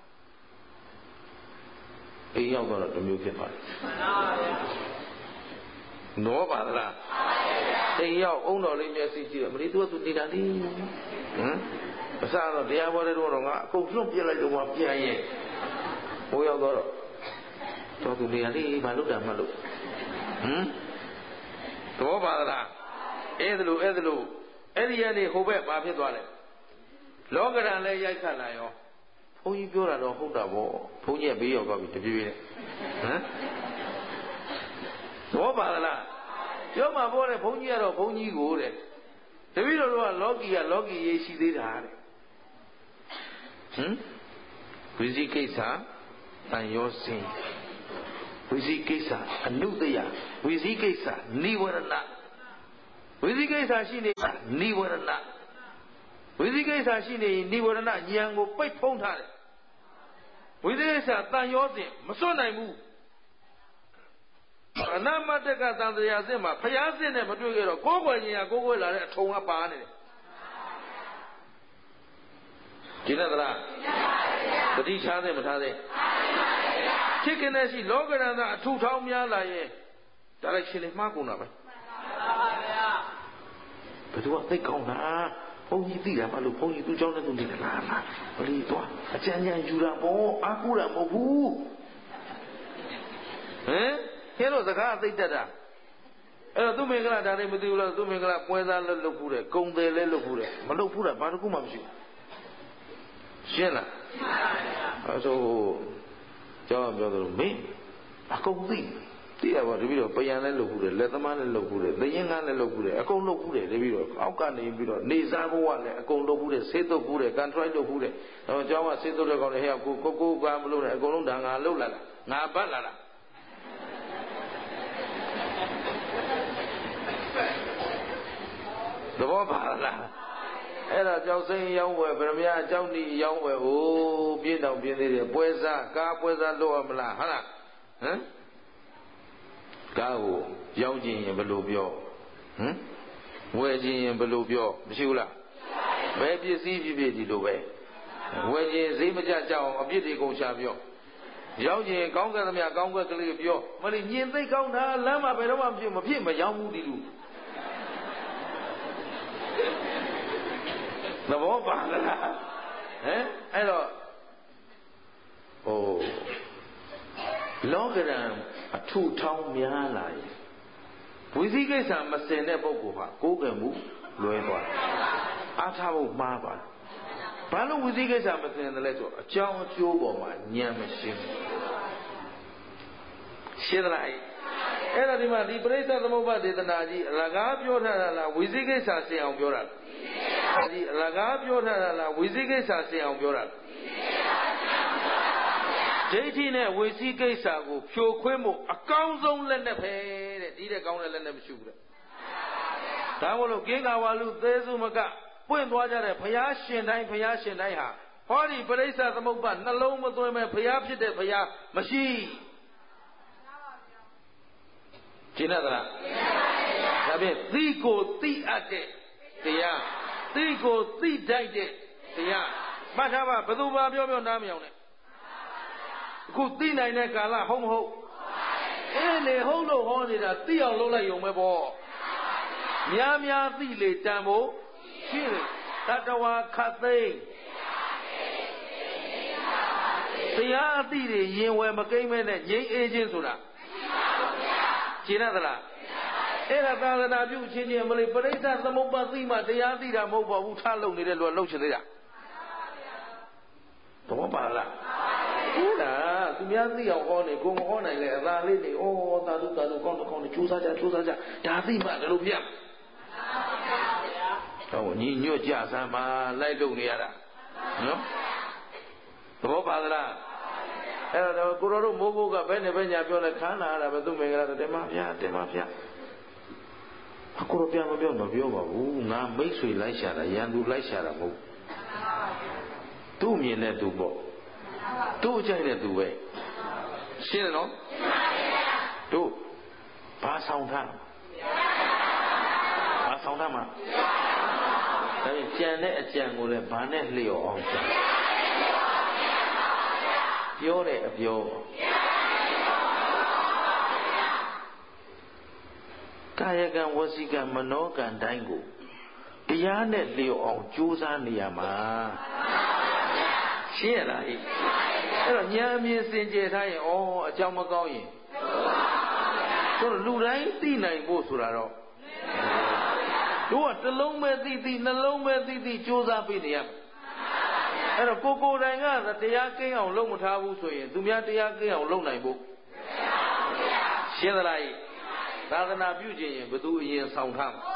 အေးရောက်တော့တမျိုးဖြစ်ပါတယ်နောပါလားအိမ်ရောက်အုံတော်လေးမျက်စိကြည့်တော့မလေးသူကသူနေတာလေဟမ်အစားတော့တရားပေါ်တဲ့တော့ငါအကုန်လွတ်ပြလိုက်တော့ငါပြန်ရဲ့ဟိုရောက်တော့တော့သူနေတာလေဘာလို့တာမှလို့ဟမ်သဘောပါလားအဲ့ဒါလို့အဲ့ဒါလို့အဲ့ဒီကနေဟိုဘက်ဘာဖြစ်သွားလဲလောကရန်လည်းရိုက်ခတ်လာရောဘုန်းကြီးပြောတာတော့ဟုတ်တာပေါ့ဘုန်းကြီးဘေးရောက်သွားပြီတပြေးပြေးနဲ့ဟမ်သဘောပါလားပြောမှာပေါ့တဲ့ဘုန်းကြီးကတော့ဘုန်းကြီးကိုတဲ့တပည့်တော်တို့ကလောကီကလောကီရေးရှိသေးတာတဲ့ဟမ်ဝိဇိကိစ္စတန်ရောစင်ဝိဇိကိစ္စအနုတယဝိဇိကိစ္စနိဝရဏဝိဇိကိစ္စရှိနေနိဝရဏဝိဇိကိစ္စရှိနေနိဝရဏဉာဏ်ကိုပိတ်ဖုံးထားတယ်ဝိဇိကိစ္စတန်ရောစင်မစွန့်နိုင်ဘူးအနမတကသံတရားစစ်မှာဖျားစစ်နဲ့မတွေ့ကြတော့ကိုယ်ွယ်ခြင်းကကိုယ်ွယ်လာတဲ့အထုံကပါနေတယ်ဒီနဲ့သလားတတိချားတယ်မထားသေးဖြစ်ကနေရှိလောကရန်သာအထုထောင်းများလာရင်ဒါလည်းရှင်လေးမှားကုန်တာပဲဘယ်သူကသိကောင်းတာဘုန်းကြီးသိတာမလို့ဘုန်းကြီးသူ့เจ้าနဲ့သူနေလားလားဘလီသွားအကြံဉာဏ်ယူတာပေါ့အာကူတာမဟုတ်ဘူးဟမ်ကျင်းတို့စကားသိတတ်တာအဲ့တော့သူမင်္ဂလာဒါလည်းမသိဘူးလားသူမင်္ဂလာပွဲစားလည်းလုပ်ဘူးတယ်ဂုံတယ်လည်းလုပ်ဘူးတယ်မလုပ်ဘူးတာဘာတစ်ခုမှမရှိဘူးရှင်းလားအဲဆိုကျောင်းပြောသလိုမင်းအကုန်သိသိရပါတပည့်တော်ပယံလည်းလုပ်ဘူးတယ်လက်သမားလည်းလုပ်ဘူးတယ်သရင်ကားလည်းလုပ်ဘူးတယ်အကုန်လုပ်ဘူးတယ်တပည့်တော်အောက်ကနေပြီးတော့နေစားဘဝလည်းအကုန်လုပ်ဘူးတယ်ဆေးတုပ်ဘူးတယ်ကန်ထရိုက်လုပ်ဘူးတယ်အဲကျောင်းကဆေးတုပ်တဲ့ကောင်တွေဟဲ့ကိုကိုကိုကမလုပ်နဲ့အကုန်လုံးဒါငါလုပ်လာတာငါပတ်လာတာသဘောပါလားအဲ့ဒါကြောက်စိမ်းရောင်းဝယ်ဗရမယကြောက်နီရောင်းဝယ်ဟိုပြင်းတောင်ပြင်းသေးတယ်ပွဲစားကားပွဲစားလုပ်ရမလားဟုတ်လားဟမ်ကားကိုရောင်းခြင်းရင်ဘယ်လိုပြောဟမ်ဝယ်ခြင်းရင်ဘယ်လိုပြောမရှိဘူးလားဘယ်ပစ္စည်းဖြစ်ဖြစ်ဒီလိုပဲဝယ်ခြင်းဈေးမကျကြအောင်အပြစ်တွေကုန်ချပြောရောင်းခြင်းကောင်းကံသမျှကောင်းကံကလေးပြောမလို့ညင်သိကောင်းတာလမ်းမှာဘယ်တော့မှမဖြစ်မဖြစ်မရောင်းဘူးဒီလူသဘောပါလားဟမ်အဲ့တော့ဟိုလောကရန်အထုထောင်းများလာရင်ဝိသိကိစ္စမစင်တဲ့ပုဂ္ဂိုလ်ဟာကိုယ်ကံမှုလွဲသွားတယ်အားထားဖို့မှားပါတယ်ဘာလို့ဝိသိကိစ္စမစင်တယ်လဲဆိုအကြောင်းအကျိုးပေါ်မှာဉာဏ်မရှင်းဘူးရှင်းသလားအဲ့ဒါဒီမှာဒီပရိစ္ဆေသမုပ္ပါဒေသနာကြီးအလကားပြောထားတာလားဝိသိကိစ္စစင်အောင်ပြောတာလားဒီအလကားပြောထားတာလားဝိသိကိစ္စစင်အောင်ပြောတာလားဒိဋ္ဌိနဲ့ဝိသိကိစ္စကိုဖြိုခွင်းဖို့အကောင်းဆုံးလက်နဲ့ပဲတဲ့ဒီတဲ့ကောင်းတဲ့လက်နဲ့မရှိဘူးတဲ့ဒါမို့လို့ကိင္ကာဝါလူသေးစုမကပွင့်သွားကြတဲ့ဘုရားရှင်တိုင်းဘုရားရှင်တိုင်းဟာဟောဒီပရိစ္ဆေသမုပ္ပါနှလုံးမသွင်းမဲ့ဘုရားဖြစ်တဲ့ဘုရားမရှိကျင့်ရသလားဒါဖြင့်သိကိုသိအပ်တဲ့တရားသိကိုသိတတ်တဲ့တရားမှတ်ထားပါဘယ်သူမှပြောပြောနားမယောင်နဲ့အခုသိနိုင်တဲ့ကာလဟုတ်မဟုတ်အေးလေဟုတ်လို့ဟောနေတာသိအောင်လုပ်လိုက်ရုံပဲပေါ့များများသိလေတန်ဖို့ရှိတယ်တတဝါခတ်သိမ်းတရားအသိတွေရင်ဝယ်မကိမ့်မဲနဲ့ငြိမ်းအေးခြင်းဆိုတာရှင်းရသလားအဲ့ဒါသာသနာပြုချင်းချင်းမလေးပရိစ္ဆေသမုပ္ပါသိမှတရားသိတာမဟုတ်ပါဘူးထားလုံနေတဲ့လူကလှုပ်ချင်သေးတာသဘောပါလားဟုတ်လားသူများသိအောင်ဟောနေကိုမဟောနိုင်လေအသာလေးနေဩသာဓုသာဓုကောင်းကောင်းကြိုးစားကြကြိုးစားကြဒါသိမှလည်းလို့ပြဟောညီညွတ်ကြစမ်းပါလိုက်လုံနေရတာနော်သဘောပါသလားအဲ့တော့ကိုတော်တို့မိုးဘိုးကဘယ်နဲ့ပဲညာပြောလဲခန်းလာရတာပဲသူမင်္ဂလာတယ်မဗျာတယ်မဗျာအခုတော့ပြန်မပြောတော့ပြောပါဘူးငါမိတ်ဆွေလိုက်ရှာတာရန်သူလိုက်ရှာတာမဟုတ်သူ့မြင်တဲ့သူပေါ့သူ့အကြိုက်တဲ့သူပဲရှင်းတယ်နော်တို့ဘာဆောင်ထားဘာဆောင်ထားမှာဒါပြင်ကြံတဲ့အကြံကိုလည်းဘာနဲ့လျော်အောင်ကြံပြောတယ်အပြောကာယကံဝစီကံမနောကံတိုင်းကိုတရားနဲ့လျော်အောင်ကြိုးစားနေရမှာရှင်းရလားဟိအဲ့တော့ဉာဏ်အမြင်စင်ကြယ်ထားရင်ဩအကြောင်းမကောင်းရင်ဆိုတော့လူတိုင်းသိနိုင်ဖို့ဆိုတာတော့တို့ကတစ်လုံးပဲသိသိနှလုံးပဲသိသိကြိုးစားပေးနေရမှာအဲ့တော့ကိုကိုယ်တိုင်ကတရားကင်းအောင်လုပ်မထားဘူးဆိုရင်သူများတရားကင်းအောင်လုပ်နိုင်ဖို့ရှင်းသလားသာသနာပြုခြင်းရင်ဘယ်သူအရင်ဆောင်ထားမှာ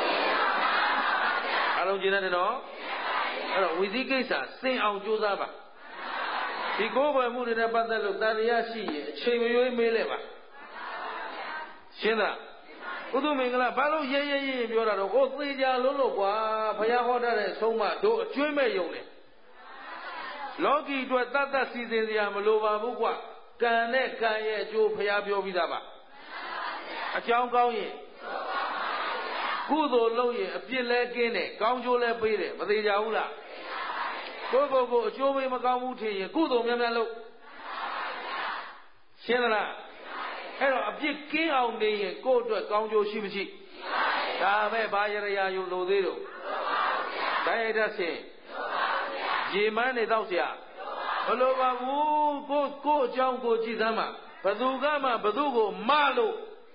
အားလုံးကျင်တယ်နော်အဲ့တော့ဝိသိကိစ္စစင်အောင်ကြိုးစားပါဒီကိုယ်ပေါ်မှုတွေနဲ့ပတ်သက်လို့တန်တရားရှိရင်အချိန်မရွေးမေးလိုက်ပါရှင်းလားဥဒ္ဓမင်္ဂလာဘာလို့ရဲရဲရဲပြောတာတော့ဟိုသေချာလုံးလို့ကွာဘုရားဟောထားတဲ့ဆုံးမတို့အကျွေးမဲ့ယုံတယ်လောကီအတွက်တတ်တတ်စီစဉ်စရာမလိုပါဘူးကွကံနဲ့ကံရဲ့အကျိုးဘုရားပြောပြီးသားပါအကြောင်းကောင်းရင်ကုသိုလ်လုပ်ရင်အပြစ်လဲကင်းတယ်ကောင်းကျိုးလဲပေးတယ်မသေးကြဘူးလားကိုယ့်ကိုယ်ကိုအကျိုးပေးမကောင်းဘူးထင်ရင်ကုသိုလ်များများလုပ်ရှင်းသလားအဲ့တော့အပြစ်ကင်းအောင်နေရင်ကိုယ့်အတွက်ကောင်းကျိုးရှိမရှိဒါပဲဘာရရယုလိုသေးတော့ဒါရိုက်တတ်ဆင်ရေမန်းနေတော့ဆရာမလိုပါဘူးကိုကိုအကြောင်းကိုကြည်စမ်းမှာဘသူကမှဘသူကိုမလို့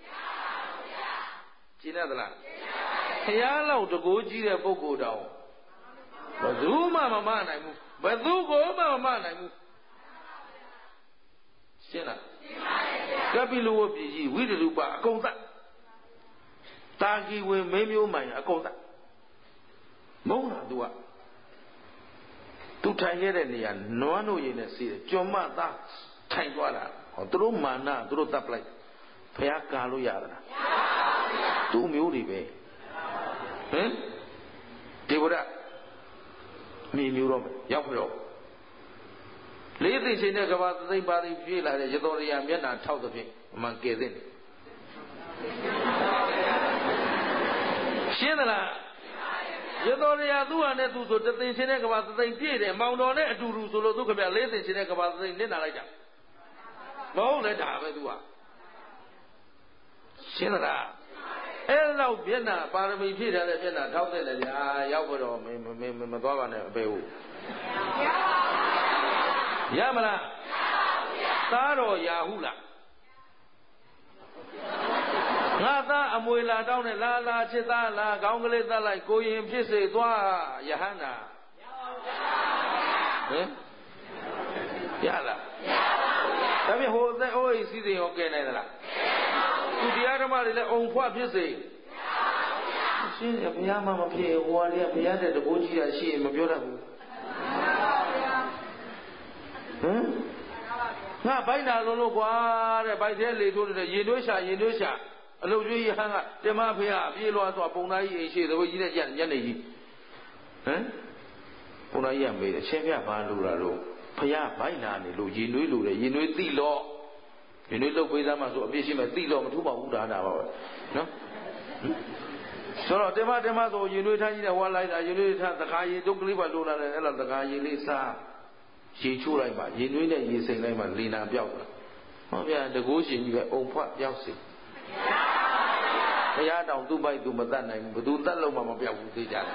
ကျင်ရသလားဘုရားလောက်တကိုးကြီးတဲ့ပုဂ္ဂိုလ်တောင်ဘသူမှမမနိုင်ဘူးဘယ်သူကိုမှမနိုင်ဘူးရှင်းလားကပိလဝတ်ပြည်ကြီးဝိတရုပအကုန်သတ်တာကီဝင်မင်းမျိုးမှန်အကုန်သတ်မုန်းတာသူကသူထိုင်ခဲ့တဲ့နေရာနွားတို့ရည်နဲ့စီးတယ်ကြွမသားထိုင်သွားတာဟောသူတို့မာနသူတို့တပ်ပလိုက်ဘုရားကာလို့ရတာမရပါဘူးဗျာသူ့မျိုးတွေပဲဟင်ဒေဝရမိမျိုးတော့ရောက်ပြီတော့လေးသိချင်းတဲ့ကဘာသိပါသည်ပြေးလာတဲ့ရတော်ရရမျက်နှာထောက်သဖြင့်အမှန်ကဲတဲ့ရှင်းသလားရတော်ရရသူ့ဟာနဲ့သူဆိုတသိချင်းတဲ့ကဘာသိပြည့်တယ်မောင်တော်နဲ့အတူတူဆိုလို့သူခပြလေးသိချင်းတဲ့ကဘာသိနစ်နာလိုက်တာမဟုတ်လေဒါပဲသူကရှင်းသလားအဲ့တော့မျက်နှာပါရမီဖြည့်ထားတဲ့မျက်နှာထောက်တဲ့လေဗျာရောက်ကြတော့မင်းမင်းမသွားပါနဲ့အပေဟုတ်ရမလားသားတော်ရာဟုလားငါသားအမွေလာတောင်းနဲ့လာလာချစ်သားလာခေါင်းကလေးသတ်လိုက်ကိုရင်ဖြစ်စေသွားယဟန္တာဟင်ရလားဒါဖြင့်ဟိုသက်အိုးအိစီးစိမ်ရောကဲနိုင်သလားသူတရားဓမ္မတွေလည်းအုံဖွဖြစ်စေရှင်းတယ်ဘုရားမှမဖြစ်ဟိုဟာတွေကဘုရားတဲ့တကိုးကြီးတာရှိရင်မပြောတတ်ဘူးဟမ်ငါဘိုက်နာလုံးလို့ကွာတဲ့ဘိုက်သေးလေထိုးတဲ့ရင်တွဲရှာရင်တွဲရှာအလုတ်ကျွေးဟန်းကတမဖေရပြေးလွှားသွားပုံသားကြီးအိမ်ရှိသဘောကြီးနဲ့ညညနေကြီးဟမ်ပုံသားကြီးကမေးတယ်ချင်းပြဘာလို့လာလို့ဖရဘိုက်နာနေလို့ရင်တွဲလို့တယ်ရင်တွဲသိလို့ရင်တွဲလုတ်ပေးသားမှဆိုအပြစ်ရှိမှသိလို့မထူးပါဘူးဒါနာပါပဲနော်ဆိုတော့တမတမဆိုရင်တွဲထားကြီးနဲ့ဝါလိုက်တာရင်တွဲထားတခါရေတုတ်ကလေးပါလို့လာတယ်အဲ့လိုတခါရေလေးစားရေချိုးလိုက်ပါရင်တွဲနဲ့ရေစိမ်လိုက်ပါလေနာပြောက်တာဟောဗျာတကူရှင်ကြီးပဲအုံဖွက်ပြောက်စီဘုရားတောင်သူ့ပိုက်သူမတတ်နိုင်ဘူးဘယ်သူတတ်လို့မှမပြောက်ဘူးသိကြတယ်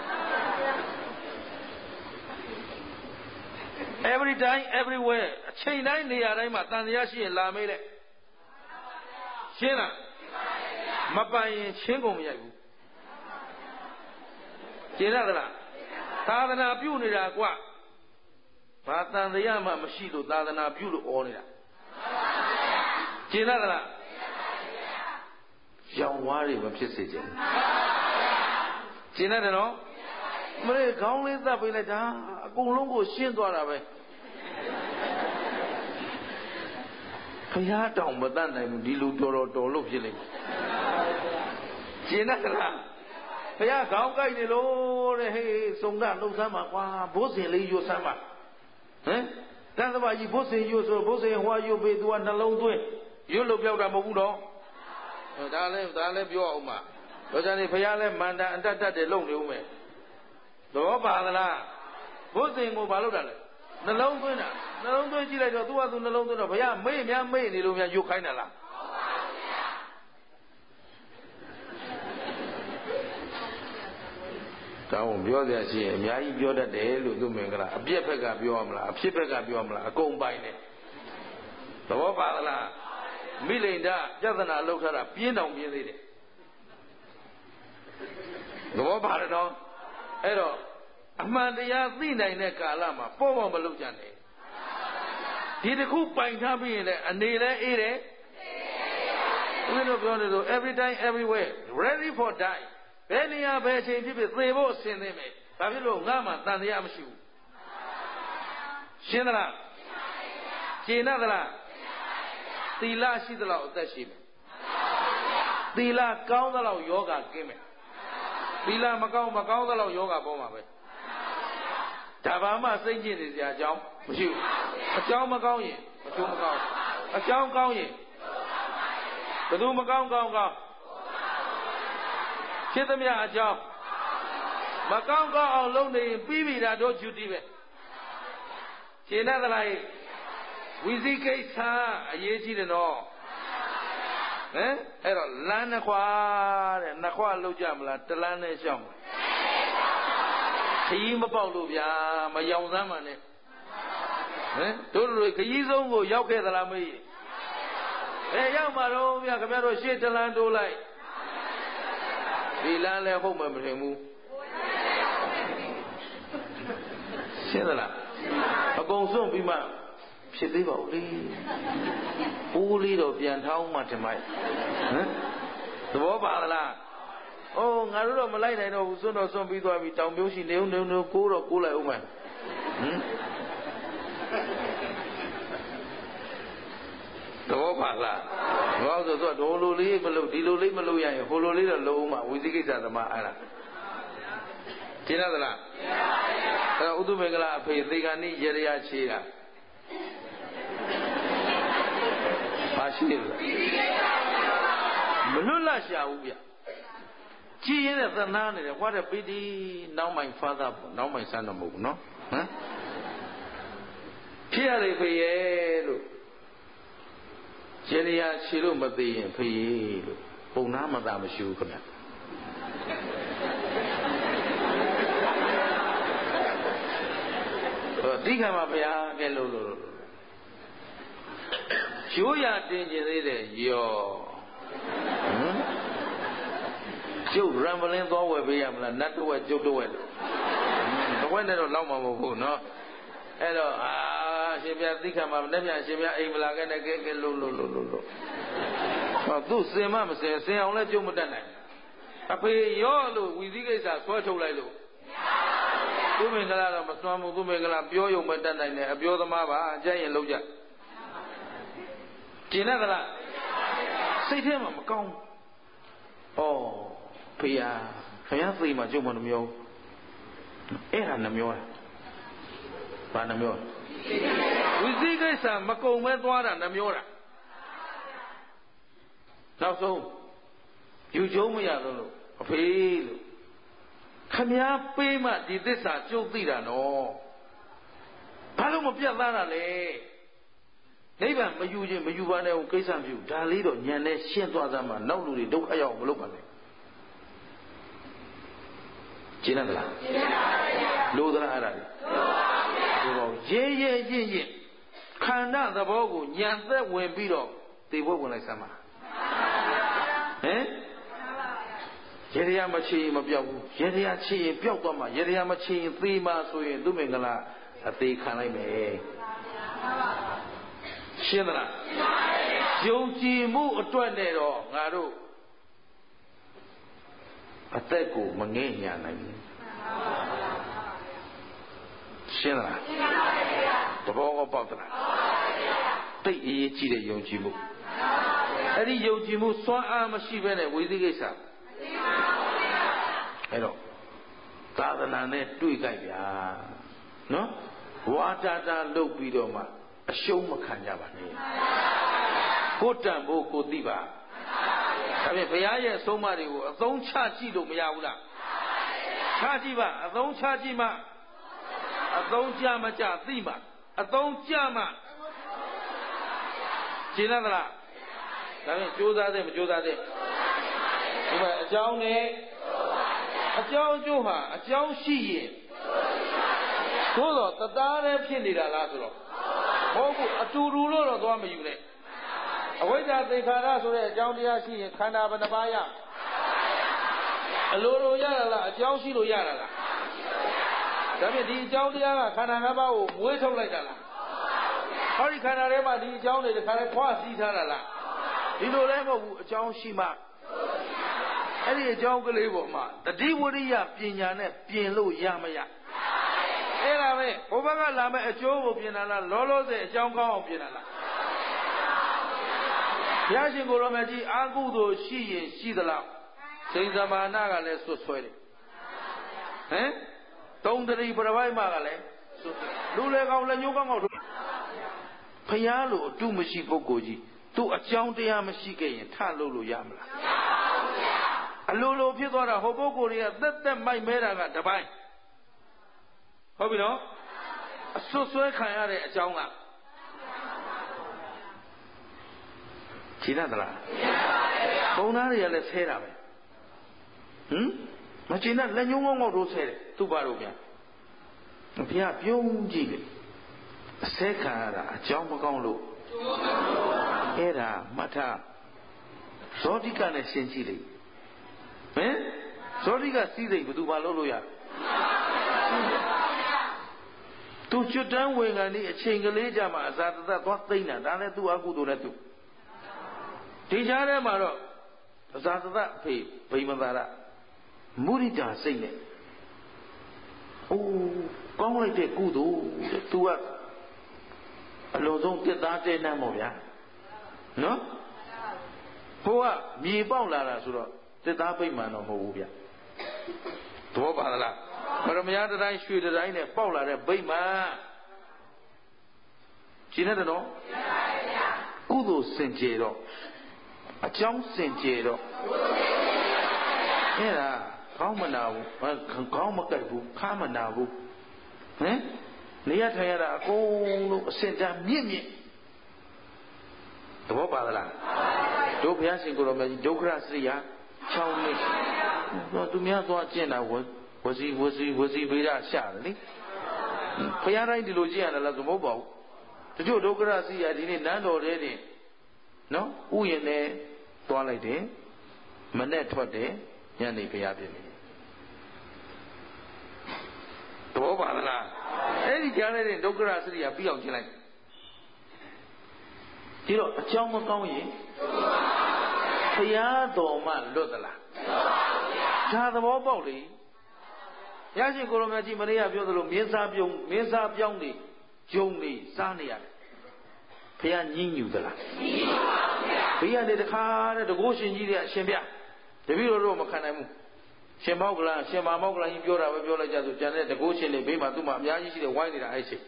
every time everywhere အချိန်တိုင်းနေရာတိုင်းမှာတန်တရားရှိရင်လာမေးတဲ့ရှင်းလားမပိုင်ရင်ရှင်းကုန်မရိုက်ဘူးရှင်းရသလားသာသနာပြုနေတာကွာဘာတန်တရားမှမရှိလို့သာသနာပြုလို့ဩနေတာရှင်းရသလားရောင်ဝါးတွေမဖြစ်စေချင်ရှင်းရတယ်နော်မလေးခေါင်းလေးသတ်ပေးလိုက်တာအကုန်လုံးကိုရှင်းသွားတာပဲဘုရားတောင်မတတ်နိုင်ဘူးဒီလူတော်တော်တော်လို့ဖြစ်လိမ့်မယ်ရှင်းတယ်လားဘုရားခေါင်းကိုက်နေလို့တဲ့ဟေးစုံကလှုပ်ဆမ်းပါကွာဘိုးစင်လေးရွတ်ဆမ်းပါဟမ်တန်သဘာကြီးဘိုးစင်ရွတ်ဆိုဘိုးစင်ဟွာရွတ်ပေးသူကနှလုံးသွင်းရွတ်လို့ပြောက်တာမဟုတ်ဘူးတော့ဒါလည်းဒါလည်းပြောအောင်ပါတော့ကြတယ်ဘုရားလည်းမန္တန်အတတ်တတ်တယ်လုံနေဦးမယ်သဘောပါသလားဘုဇင်ကိုဘာလုပ်တာလဲနှလုံးသွင်းတာနှလုံးသွင်းကြည့်လိုက်တော့သူကသူနှလုံးသွင်းတော့ဘုရားမေ့များမေ့နေလို့များယုတ်ခိုင်းတာလားဟုတ်ပါဘူးဗျာတောင်းပြောစရာရှိရင်အများကြီးပြောတတ်တယ်လို့သူမင်္ဂလာအပြက်ဘက်ကပြောရမလားအဖြစ်ဘက်ကပြောရမလားအကုန်ပိုင်တယ်သဘောပါသလားမိလိန်ဒပြဿနာလောက်ထားတာပြင်းတောင်ပြင်းသေးတယ်သဘောပါတယ်နော်အဲ့တော့အမှန်တရားသိနိုင်တဲ့ကာလမှာပေါ့ပေါ့မလုပ်ကြနဲ့ဒီတစ်ခုပိုင်ထားပြီးရင်လည်းအနေလည်းအေးတယ်ဦးတို့ပြောနေလို့ every time everywhere ready for die ဘယ်နေရာဘယ်အချိန်ဖြစ်ဖြစ်သေဖို့အစဉ်သင့်မယ်ဘာဖြစ်လို့ငါမှတန်တရားမရှိဘူးရှင်းသလားရှင်းသလားသီလရှိသလောက်အသက်ရှိမယ်သီလကောင်းသလောက်ယောဂကင်းမယ်သီလမကောင်းမကောင်းသလောက်ယောဂပေါ်မှာပဲဒါဘာမှစိတ်ညစ်နေစရာအကြောင်းမရှိဘူးအကြောင်းမကောင်းရင်အကျိုးမကောင်းအကြောင်းကောင်းရင်ဘယ်သူမကောင်းကောင်းကောင်းဖြစ်သမျှအကြောင်းမကောင်းကောင်းအောင်လုပ်နေရင်ပြီးပြီဒါတို့ duty ပဲရှင်းသလားဝိသိကိစ္စအရေးကြီးတယ်နော်ဟမ်အဲ့တော့လမ်းနှစ်ခွာတဲ့နှစ်ခွာလောက်ကြမလားတလမ်းနဲ့ရှောင်းခရီးမပေါက်လို့ဗျာမယောင်စမ်းပါနဲ့ဟမ်တို့တို့ခရီးဆုံးကိုရောက်ခဲ့သလားမေးဘယ်ရောက်မှာတော့ဗျာခင်ဗျားတို့ရှေ့တလမ်းတိုးလိုက်ဒီလမ်းလည်းဟုတ်မှမထင်ဘူးရှင်းသလားအကုန်စွန့်ပြီးမှဖြစ်သေးပါဦးလေဦးလေးတော့ပြန်ထောင်းမှထင်မိုက်ဟမ်သဘောပါလားအိုးငါတို့တော့မလိုက်နိုင်တော့ဘူးစွန့်တော့စွန့်ပြီးသွားပြီတောင်ပြုံးရှိနေဦးနေဦးနေကိုးတော့ကိုးလိုက်ဦးမယ်ဟမ်သဘောပါလားငါဆိုတော့ဒိုလိုလေးမလုပ်ဒီလိုလေးမလုပ်ရရင်ဟိုလိုလေးတော့လုပ်ဦးမှာဝိသိကိစ္စသမားအဲ့ဒါရှင်းသလားအဲ့တော့ဥဒုမေကလာအဖေသေကဏိရေရချေတာမရှိဘူးမလွတ်လပ်ရှာဘူးဗျကြည်ရင်တဲ့သနာနေတယ်ဟောတဲ့ပိတိနောက်မိုင်ဖာသာပေါ့နောက်မိုင်ဆန်းတော့မဟုတ်ဘူးနော်ဟမ်ဖြစ်ရတယ်ဖေရဲ့လို့ရေရချေလို့မသိရင်ဖေရဲ့လို့ပုံနာမသာမရှိဘူးခင်ဗျတိခါမှာဘုရားကဲလို့လို့ရိုးရတင်ကျင်သေးတယ်ယောဟမ်ကျုပ်ရံပလင်းသွားဝယ်ပေးရမလားနတ်တော့ဝဲကျုပ်တော့ဝဲလို့တဝဲနဲ့တော့လောက်မှာမဟုတ်ဘူးနော်အဲ့တော့အာရှင်ပြတိခါမှာလက်ပြန်ရှင်ပြအိမ်မလာခဲ့နဲ့ကဲကဲလို့လို့လို့လို့ဟောသူစင်မမစင်စင်အောင်လဲကျုပ်မတတ်နိုင်အဖေရောလို့ဝီသီကိစ္စဆွဲထုတ်လိုက်လို့သူမင်္ဂလာတော့မစွမ်းဘူးသူမင်္ဂလာပြောရုံပဲတတ်နိုင်တယ်အပြောသမားပါအကြရင်လုံးကြကျင်တဲ့ကလားစိတ်ထဲမှာမကောင်းဩဖေယာဖေယာသိမှကျုပ်မနှမျောအဲ့ဒါနှမျောတာဘာနှမျောဝိသိကိစ္စမကုံပဲသွားတာနှမျောတာနောက်ဆုံးယူကျုံးမရတော့လို့အဖေလို့ခမည်းပေးမှဒီသစ္စာကျုပ်သိတာနော်ဘာလို့မပြတ်သားတာလဲနိဗ္ဗာန်မယူခြင်းမယူပါနဲ့ဟိုကိစ္စမပြုဒါလေးတော့ညံနဲ့ရှင်းသွားသမှာနောက်လူတွေဒုက္ခရောက်မလုပ်ပါနဲ့ရှင်းတယ်လားရှင်းပါပါဗျာလို့သလားအဲ့ဒါလေလို့ပါဗျာရဲရဲရင့်ရင့်ခန္ဓာသဘောကိုညံသက်ဝင်ပြီးတော့သိဖို့ဝင်လိုက်စမ်းပါဟမ်ရေရမချီရင်မပြောက်ဘူးရေရချီရင်ပျောက်သွားမှာရေရမချီရင်သေမှာဆိုရင်သူမင်္ဂလာအသေးခံလိုက်မယ်ရှင်းသလားယုံကြည်မှုအတွက်နဲ့တော့ငါတို့အသက်ကိုမငဲ့ညာနိုင်ဘူးရှင်းသလားတဘောကပေါက်သလားတိတ်အရေးကြီးတဲ့ယုံကြည်မှုအဲ့ဒီယုံကြည်မှုစွမ်းအားမရှိဘဲနဲ့ဝိသိကိစ္စအဲ့တော့သာသနာနဲ့တွေ့ကြဗျာနော်ဝါတာတာလုပ်ပြီးတော့မှအရှုံးမခံကြပါနဲ့ကိုတန်ဖို့ကိုသိပါဒါဖြင့်ဘုရားရဲ့ဆုံးမတွေကိုအသုံးချကြည့်လို့မရဘူးလားချကြည့်ပါအသုံးချကြည့်မှအသုံးကြမကြသိမှအသုံးကြမှရှင်းသလားဒါဖြင့်ကြိုးစားသေးမကြိုးစားသေးဒီမှာအကြောင်းနဲ့အကြောင်းအကျိုးဟာအကြောင်းရှိရင်သို့တော့တသားတည်းဖြစ်နေတာလားဆိုတော့မဟုတ်ဘူးအတူတူလို့တော့သွားမယူနဲ့အဝိဇ္ဇာသေခါရဆိုတဲ့အကြောင်းတရားရှိရင်ခန္ဓာဘယ်နှပါးရအလိုလိုရတာလားအကြောင်းရှိလို့ရတာလားဒါဖြင့်ဒီအကြောင်းတရားကခန္ဓာ၅ပါးကိုမွေးထုတ်လိုက်တာလားဟောဒီခန္ဓာထဲမှာဒီအကြောင်းတွေတခါလဲခွာစီးထားတာလားဒီလိုလည်းမဟုတ်ဘူးအကြောင်းရှိမှအဲ့ဒီအကြောင်းကလေးပေါ်မှာတတိဝရိယပညာနဲ့ပြင်လို့ရမရအဲ့ဒါပဲဘုဘကလာမဲ့အကျိုးကိုပြင်တာလားလောလောဆယ်အကြောင်းကောင်းအောင်ပြင်တာလားဘုရားရှင်ကိုယ်တော်မြတ်ကြီးအာကုသိုလ်ရှိရင်ရှိသလားစိန်သမာနကလည်းဆွဆွဲတယ်ဟမ်သုံးတတိပရဝိုက်မကလည်းလူလေကောင်းလက်ညှိုးကောင်းကောင်းတို့ဘုရားလိုအတုမရှိပုဂ္ဂိုလ်ကြီးသူ့အကြောင်းတရားမရှိခဲ့ရင်ထလို့လို့ရမလားအလိုလိုဖြစ်သွားတာဟိုပုဂ္ဂိုလ်တွေကသက်သက်မိုက်မဲတာကတပိုင်းဟုတ်ပြီနော်အဆွဆွဲခံရတဲ့အကြောင်းကရှင်းသလားပုံသားတွေကလည်းဆဲတာပဲဟမ်မရှင်းတဲ့လက်ညှိုးငေါငေါတို့ဆဲတယ်သူ့ဘာလို့ဗျာဘုရားပြုံးကြည့်လေအဆဲခံရတာအကြောင်းမကောင်းလို့အဲ့ဒါမှတ်ထားဇောတိကနဲ့ရှင်းကြည့်လေဟင်ဇောတိကစီးစိမ်ဘယ်သူဘာလုပ်လို့ရသူကျွတ်တန်းဝင်ကနေအချိန်ကလေးကြမှာအစာတသက်သွားသိမ့်တာဒါလည်းသူ့အကုသိုလ်နဲ့သူဒီကြားထဲမှာတော့အစာတသက်အဖေဗိမသာရမုရိဒာစိတ်နဲ့အိုးကောင်းလိုက်တဲ့ကုသိုလ်တဲ့သူကအလုံးစုံတစ်သားတဲနှမ်းပေါ့ဗျာနော်ဟိုကမြေပေါက်လာတာဆိုတော့တစ်သားပိတ်မှန်တော့မဟုတ်ဘူးဗျသဘောပါလားပရမယတိုင်းရွှေတိုင်းနဲ့ပေါက်လာတဲ့ဗိမာန်ရှင်းတယ်နော်ကုသိုလ်စင်ကြယ်တော့အကြောင်းစင်ကြယ်တော့အဲ့ဒါခေါင်းမနာဘူးခေါင်းမကက်ဘူးခါမနာဘူးဟမ်နေရထိုင်ရတာအကုန်လုံးအစင်တန်းမြင့်မြင့်သဘောပါလားတို့ဘုရားရှင်ကိုယ်တော်မြတ်ကြီးဒုက္ခရစရိယာချောင်းလေးတော့သူများသွားကျင့်တာဝဝစီဝစီဝစီဗေဒရှာတယ်လေဘုရားတိုင်းဒီလိုကျင့်ရတယ်လားသမဟုတ်ပါဘူးတချို့ဒုက္ခရစရိယာဒီနေ့နန်းတော်ထဲတင်နော်ဥယျာဉ်နဲ့သွားလိုက်တယ်မနဲ့ထွက်တယ်ညနေဘုရားပြင်တယ်သဘောပါလားအဲ့ဒီကြားတဲ့ဒုက္ခရစရိယာပြီးအောင်ကျင့်လိုက်ဒီတော့အကြောင်းမကောင်းရင်ဘုရားတော်မှလွတ်သလားဒါသဘောပေါက်လေရရှင်ကိုလိုမြတ်ကြီးမနေ့ကပြောသလိုမင်းစားပြုံးမင်းစားပြောင်းနေဂျုံနေစားနေရတယ်ဘုရားညှင်းညူသလားညှင်းပါဘူးဗျာဘေးကနေတခါတဲ့တကုရှင်ကြီးတွေအရှင်ဗျတပည့်တော်တို့မခံနိုင်ဘူးရှင်မောက်ကလားရှင်မာမောက်ကလားကြီးပြောတာပဲပြောလိုက်ကြဆိုကျန်တဲ့တကုရှင်တွေဘေးမှာသူ့မှာအများကြီးရှိတယ်ဝိုင်းနေတာအဲ့ချိန်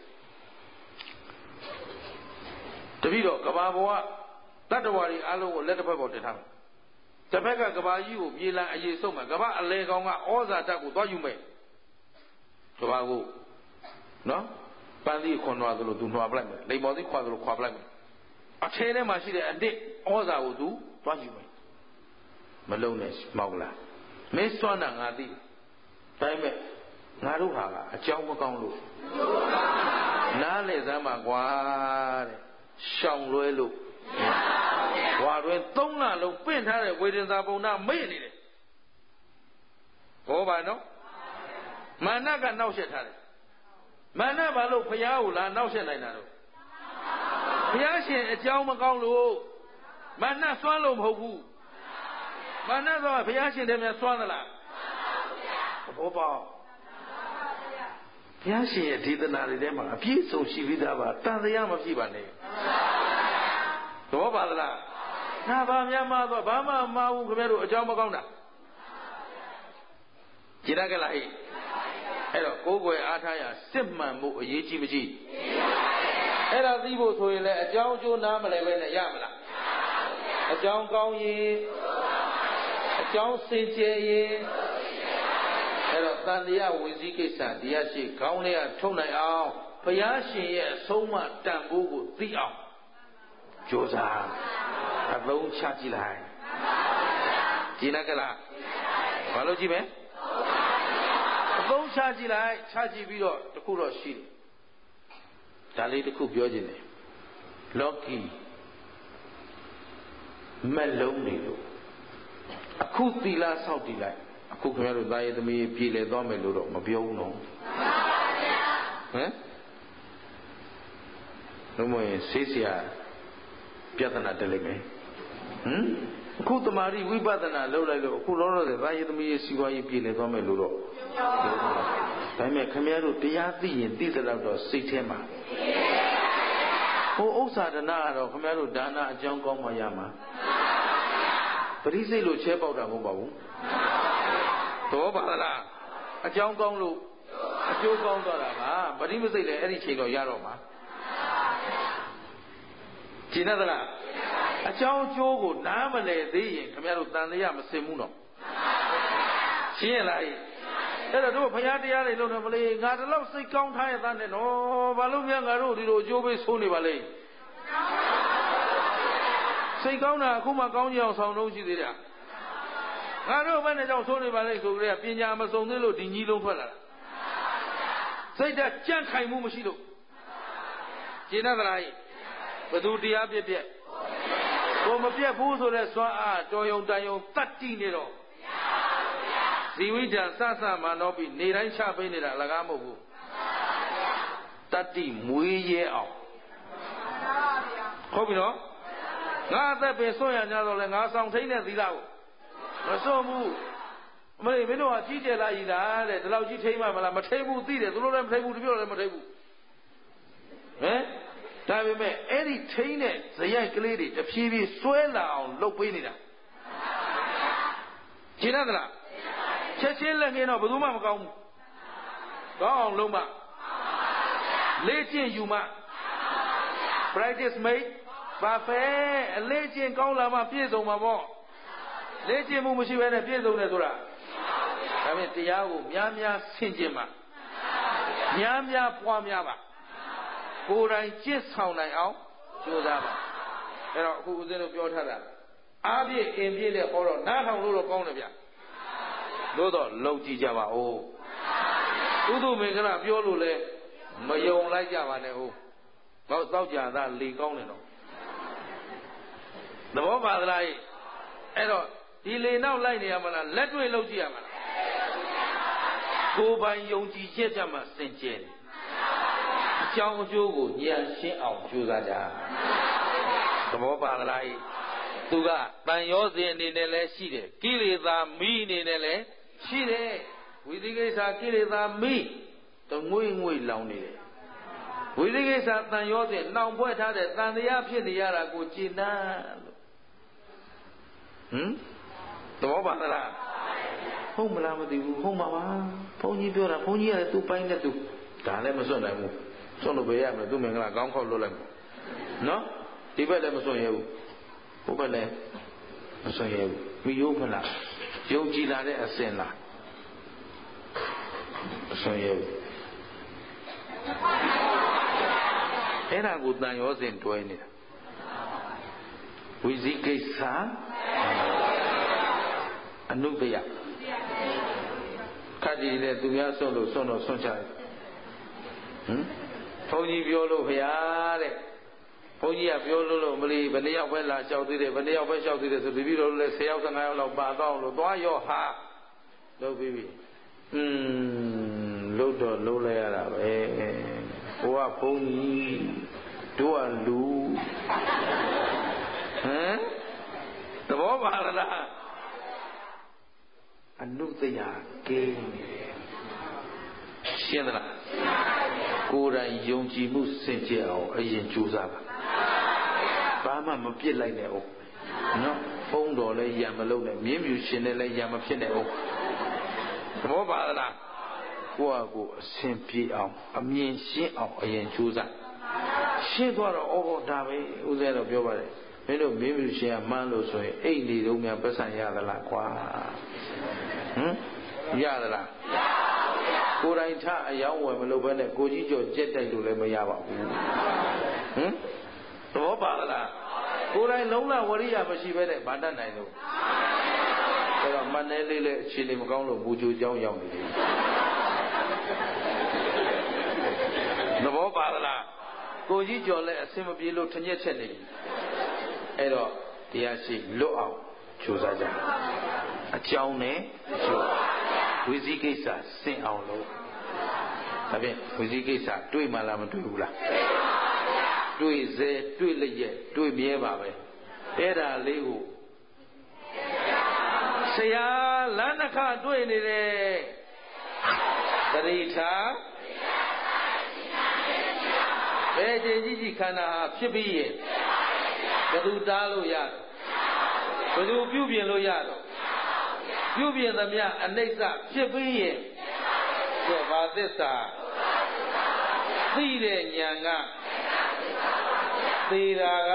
တပည့်တော်ကဘာဘောကတတ္တဝါတွေအလုံးကိုလက်တစ်ဖက်ပေါ်တင်ထားတယ်တစ်ဖက်ကကဘာကြီးကိုပြေးလန်းအေးဆုံးမှာကဘာအလဲကောင်ကဩဇာဓာတ်ကိုသွားယူမဲ့ကဘာကိုနော်ပန်းသီးခွန်သွားသလိုသူနှွာပလိုက်မယ်လိမ္မော်သီးခွာသလိုခွာပလိုက်မယ်အထဲထဲမှာရှိတဲ့အတစ်ဩဇာကိုသူသွားယူမယ်မလုံးနဲ့မောက်လားမင်းစွမ်းတာငါသိဒါပေမဲ့ငါတို့ဟာကအကြောင်းမကောင်းလို့နားလေစမ်းပါကွာတဲ့ရှောင်လွဲလို့ဘွာတွင်သုံးလလုံးပင့်ထားတဲ့ဝေဒင်သာပုံနာမေ့နေတယ်ဘောပါနော်မာနကနောက်ဆက်ထားတယ်မာနဘာလို့ဘုရားကိုလာနောက်ဆက်နိုင်တာတော့ဘုရားရှင်အကြောင်းမကောင်းလို့မာနစွမ်းလို့မဟုတ်ဘူးမာနဆိုဘုရားရှင်တည်းများစွမ်းသလားဘောပါဘုရားရှင်ရဲ့ဒေသနာတွေထဲမှာအပြည့်စုံရှိပြီးသားပါတန်တရားမဖြစ်ပါနဲ့သဘောပါသလားငါဘာများမှားတော့ဘာမှမမှားဘူးခင်ဗျားတို့အကြောင်းမကောင်းတာကြည်ရကြလားဟိအဲ့တော့ကိုယ်ွယ်အားထားရစစ်မှန်မှုအရေးကြီးမကြီးအဲ့ဒါသိဖို့ဆိုရင်လည်းအကြောင်းအကျိုးနားမလဲပဲနဲ့ရမလားအကြောင်းကောင်းရင်အကြောင်းစင်ကြယ်ရင်အဲ့တော့တန်တရားဝင်စည်းကိစ္စတရားရှိခေါင်းလေးကထုံနိုင်အောင်ဘုရားရှင်ရဲ့အဆုံးအမတန်ဖိုးကိုသိအောင်ကြိုးစားအသုံးချကြည့်လိုက်ကြည်နကလားဘာလို့ကြည့်မလဲအသုံးချကြည့်လိုက်ချကြည့်ပြီးတော့တခုတော့ရှိတယ်ဒါလေးတခုပြောခြင်းတယ်လောကီမလုံးနေလို့အခုသီလဆောက်တည်လိုက်အခုခင်ဗျားတို့သားရသမီးပြည်လေသွားမယ်လို့တော့မပြောဘူးနော်ဟမ်လို့မရင်ဆေးဆရာပြဿနာတက်လိမ့်မယ်ဟမ်အခုတမာရီဝိပဿနာလုပ်လိုက်လို့အခုလောလောဆယ်သားရသမီးရဲ့စီဝါရေးပြည်လေသွားမယ်လို့တော့ဒါပေမဲ့ခင်ဗျားတို့တရားသိရင်သိတဲ့လောက်တော့စိတ်ထဲမှာဟိုဥစ္စာဒနာကတော့ခင်ဗျားတို့ဒါနအကြောင်းကောင်းမှရမှာပရိစိတ်လို့ချဲပေါက်တာမဟုတ်ပါဘူးသဘောပါလားအကြောင်းကောင်းလို့အကျိုးကောင်းသွားတာပါပရိမစိတ်လည်းအဲ့ဒီချိန်တော့ရတော့မှာကျင်သလားအကြောင်းအကျိုးကိုနားမလည်သေးရင်ခင်ဗျားတို့တန်တရားမစင်ဘူးနော်ရှင်းရလားအဲ့တော့တို့ဘုရားတရားတွေလို့တော့မလေးငါတလောက်စိတ်ကောင်းထားရတဲ့နဲ့နော်ဘာလို့များငါတို့ဒီလိုအကျိုးပေးဆိုးနေပါလဲစိတ်ကောင်းတာအခုမှကောင်းကြအောင်ဆောင်လို့ရှိသေးတယ်ငါတို့ဘယ်နဲ့ကြောင့်ဆိုးနေပါလဲဆိုကြတဲ့ပညာမစုံသေးလို့ဒီကြီးလုံးထွက်လာတာစိတ်ဓာတ်ကြံ့ခိုင်မှုမရှိလို့ကျင်တတ်သလားဘယ်သူတရားပြက်ပြက်ကိုမပြက်ဘူးဆိုတဲ့စွမ်းအားတော်ယုံတန်ယုံတတ်တိနေတော့ဇီဝိတံစစမာနောပိနေတိုင်းချပေးနေတာအလကားမဟုတ်ဘူးတတိမွေးရဲအောင်ဟုတ်ပြီနော်ငါအသက်ပင်စွန့်ရကြတော့လဲငါဆောင်ထိန်တဲ့သီလကိုမစွန့်ဘူးအမေမင်းတို့ကကြီးကျယ်လာကြီးလားတဲ့ဒီလောက်ကြီးထိန်မှမလားမထိန်ဘူးသိတယ်သူတို့လည်းမထိန်ဘူးတပြို့လည်းမထိန်ဘူးဟမ်ဒါပေမဲ့အဲ့ဒီထိန်တဲ့ဇယိုက်ကလေးတွေတဖြည်းဖြည်းစွဲလာအောင်လုပ်ပေးနေတာရှင်းသလားချက်ချင်းလက်ငင်းတော့ဘယ်သူမှမကောင်းဘူးကောင်းအောင်လုပ်မှလေ့ကျင့်ယူမှ practice make perfect အလေ့ကျင့်ကောင်းလာမှပြည့်စုံမှာပေါ့လေ့ကျင့်မှုမရှိဘဲနဲ့ပြည့်စုံတယ်ဆိုတာဒါဖြင့်တရားကိုများများဆင်ခြင်မှများများပွားများပါကိုယ်တိုင်ကျင့်ဆောင်နိုင်အောင်ကြိုးစားပါအဲ့တော့အခုဦးဇင်းတို့ပြောထားတာအားဖြင့်အင်ပြည့်နဲ့ဟောတော့နားထောင်လို့တော့ကောင်းတယ်ဗျလို့တော့လုံကြည့်ကြပါဦးဥဒုမင်္ဂလာပြောလို့လဲမယုံလိုက်ကြပါနဲ့ဟုတ်တော့တောက်ကြတာလေကောင်းတယ်တော့သဘောပါသလားအဲ့တော့ဒီလေနောက်လိုက်နေရမလားလက်တွေ့လုပ်ကြည့်ရမလားကိုယ်ပိုင်ယုံကြည်ချက်ကြမှာစင်ကြယ်အကြောင်းအကျိုးကိုဉာဏ်ရှင်းအောင်ကြိုးစားကြသဘောပါသလားသူကတန်ရောစဉ်အနေနဲ့လည်းရှိတယ်ကိလေသာမိအနေနဲ့လည်းရှိတယ်ဝိသိကိစ္စကိလေသာမိတငွေ့ငွေ့လောင်နေတယ်ဝိသိကိစ္စတန်ရောစဉ်နှောင်ဖွဲ့ထားတဲ့တန်တရားဖြစ်နေရတာကိုကျင့်နာလို့ဟမ်သဘောပါသလားဟုတ်မလားမသိဘူးဟုတ်မှာပါဘုန်းကြီးပြောတာဘုန်းကြီးကလည်းသူ့ပိုင်းနဲ့သူဒါလည်းမစွန့်နိုင်ဘူးစွန့်လို့ပဲရမယ်သူ့မင်္ဂလာကောင်းခေါက်လွတ်လိုက်မယ်နော်ဒီဘက်လည်းမစွန့်ရဘူးဟိုဘက်လည်းမစွန့်ရဘူးမိယုမလားယုံကြည်လာတဲ့အစဉ်လားမစွန့်ရဘူးအဲ့ဒါကိုတန်ရောစဉ်တွဲနေတာဝိဇိကိစ္စအနုတယခတ်ကြည့်တဲ့သူများဆွလို့ဆွတော့ဆွချတယ်ဟမ်ဘုန်းကြီးပြောလို့ဖရာတဲ့ဘုန်းကြီးကပြောလို့လို့မလီဘယ်နှယောက်ပဲလာလျှောက်သေးတယ်ဘယ်နှယောက်ပဲလျှောက်သေးတယ်ဆိုတပည့်တော်လည်းဆယ်ယောက်ဆယ်ငါးယောက်လောက်ပါတော့လို့သွားရောဟာလုပ်ပြီးပြီอืมလို့တော့လုံးလိုက်ရတာပဲဟိုကဘုန်းကြီးတို့ကလူဟမ်သဘောပါလားအနုတယကင်းနေတယ်ရှင်းသလားကိုယ်တိုင်ယုံကြည်မှုစင်ကြယ်အောင်အရင်ကြိုးစားပါဘာမှမပြစ်လိုက်နဲ့ဦးနော်ဖုံးတော်လည်းရံမလုံးနဲ့မြင်းမြူရှင်နဲ့လည်းရံမဖြစ်နဲ့ဦးသဘောပါလားကိုယ့်အကိုအစဉ်ပြေအောင်အမြင်ရှင်းအောင်အရင်ကြိုးစားရှင်းသွားတော့ဩဟောဒါပဲဦးဇင်းတော်ပြောပါတယ်မင်းတို့မင်းမြူရှင်ကမှန်းလို့ဆိုရင်အိတ်နေတော့များပတ်ဆံရသလားကွာဟမ်ရသလားကိုယ်တိုင်ထအယောင်းဝယ်မလုပ်ဘဲနဲ့ကိုကြီးကျော်ကြက်တိုက်လို့လည်းမရပါဘူးဟမ်သဘောပါလားကိုယ်တိုင်လုံးလဝရိယမရှိဘဲနဲ့ဗာတတ်နိုင်လို့အဲ့တော့မနှဲလေးလည်းအခြေအနေမကောင်းလို့ဘူချိုเจ้าရောက်နေတယ်သဘောပါလားကိုကြီးကျော်လည်းအစင်မပြေလို့ထညက်ချက်နေပြီအဲ့တော့တရားရှိလွတ်အောင်ကြိုးစားကြအကြောင်းနဲ့ကျိုးဝိဇိကိစ္စစင်အောင်လို့ဒါဖြင့်ဝိဇိကိစ္စတွေ့မှလားမတွေ့ဘူးလားတွေ့စေတွေ့လျက်တွေ့မြဲပါပဲအဲ့ဒါလေးကိုဆရာလမ်းတစ်ခါတွေ့နေတယ်တရိထာဘယ်ချိန်ကြီးကြီးခန္ဓာဟာဖြစ်ပြီးရင်ဘယ်သူတားလို့ရဘယ်သူပြုပြင်လို့ရတော့ပြုပြင်သမျှအနိစ္စဖြစ်ပြီးရင်ဒီဘာသစ္စာသိတဲ့ဉာဏ်ကသေတာက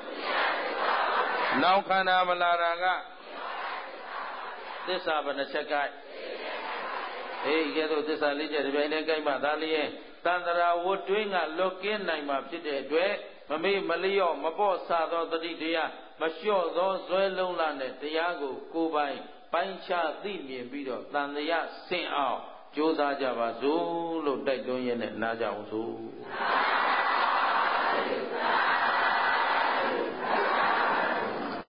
နောက်ခန္ဓာမလာတာကသစ္စာဘယ်နှချက်ကဲအေးကဲတော့သစ္စာလေးချက်ဒီပိုင်းနဲ့ကြိုက်မှသာလျင်တန္တရာဝတ်တွင်းကလွတ်ကင်းနိုင်မှာဖြစ်တဲ့အတွက်မမေ့မလျော့မပေါ့ဆသောတတိတရားမလျှော့သောဇွဲလုံးလာတဲ့တရားကိုကိုယ်ပိုင်ပိုင်းခြားသိမြင်ပြီးတော့တန်တရားဆင်အောင်ကြိုးစားကြပါစို့လို့တိုက်တွန်းရင်းနဲ့နားကြအောင်စို့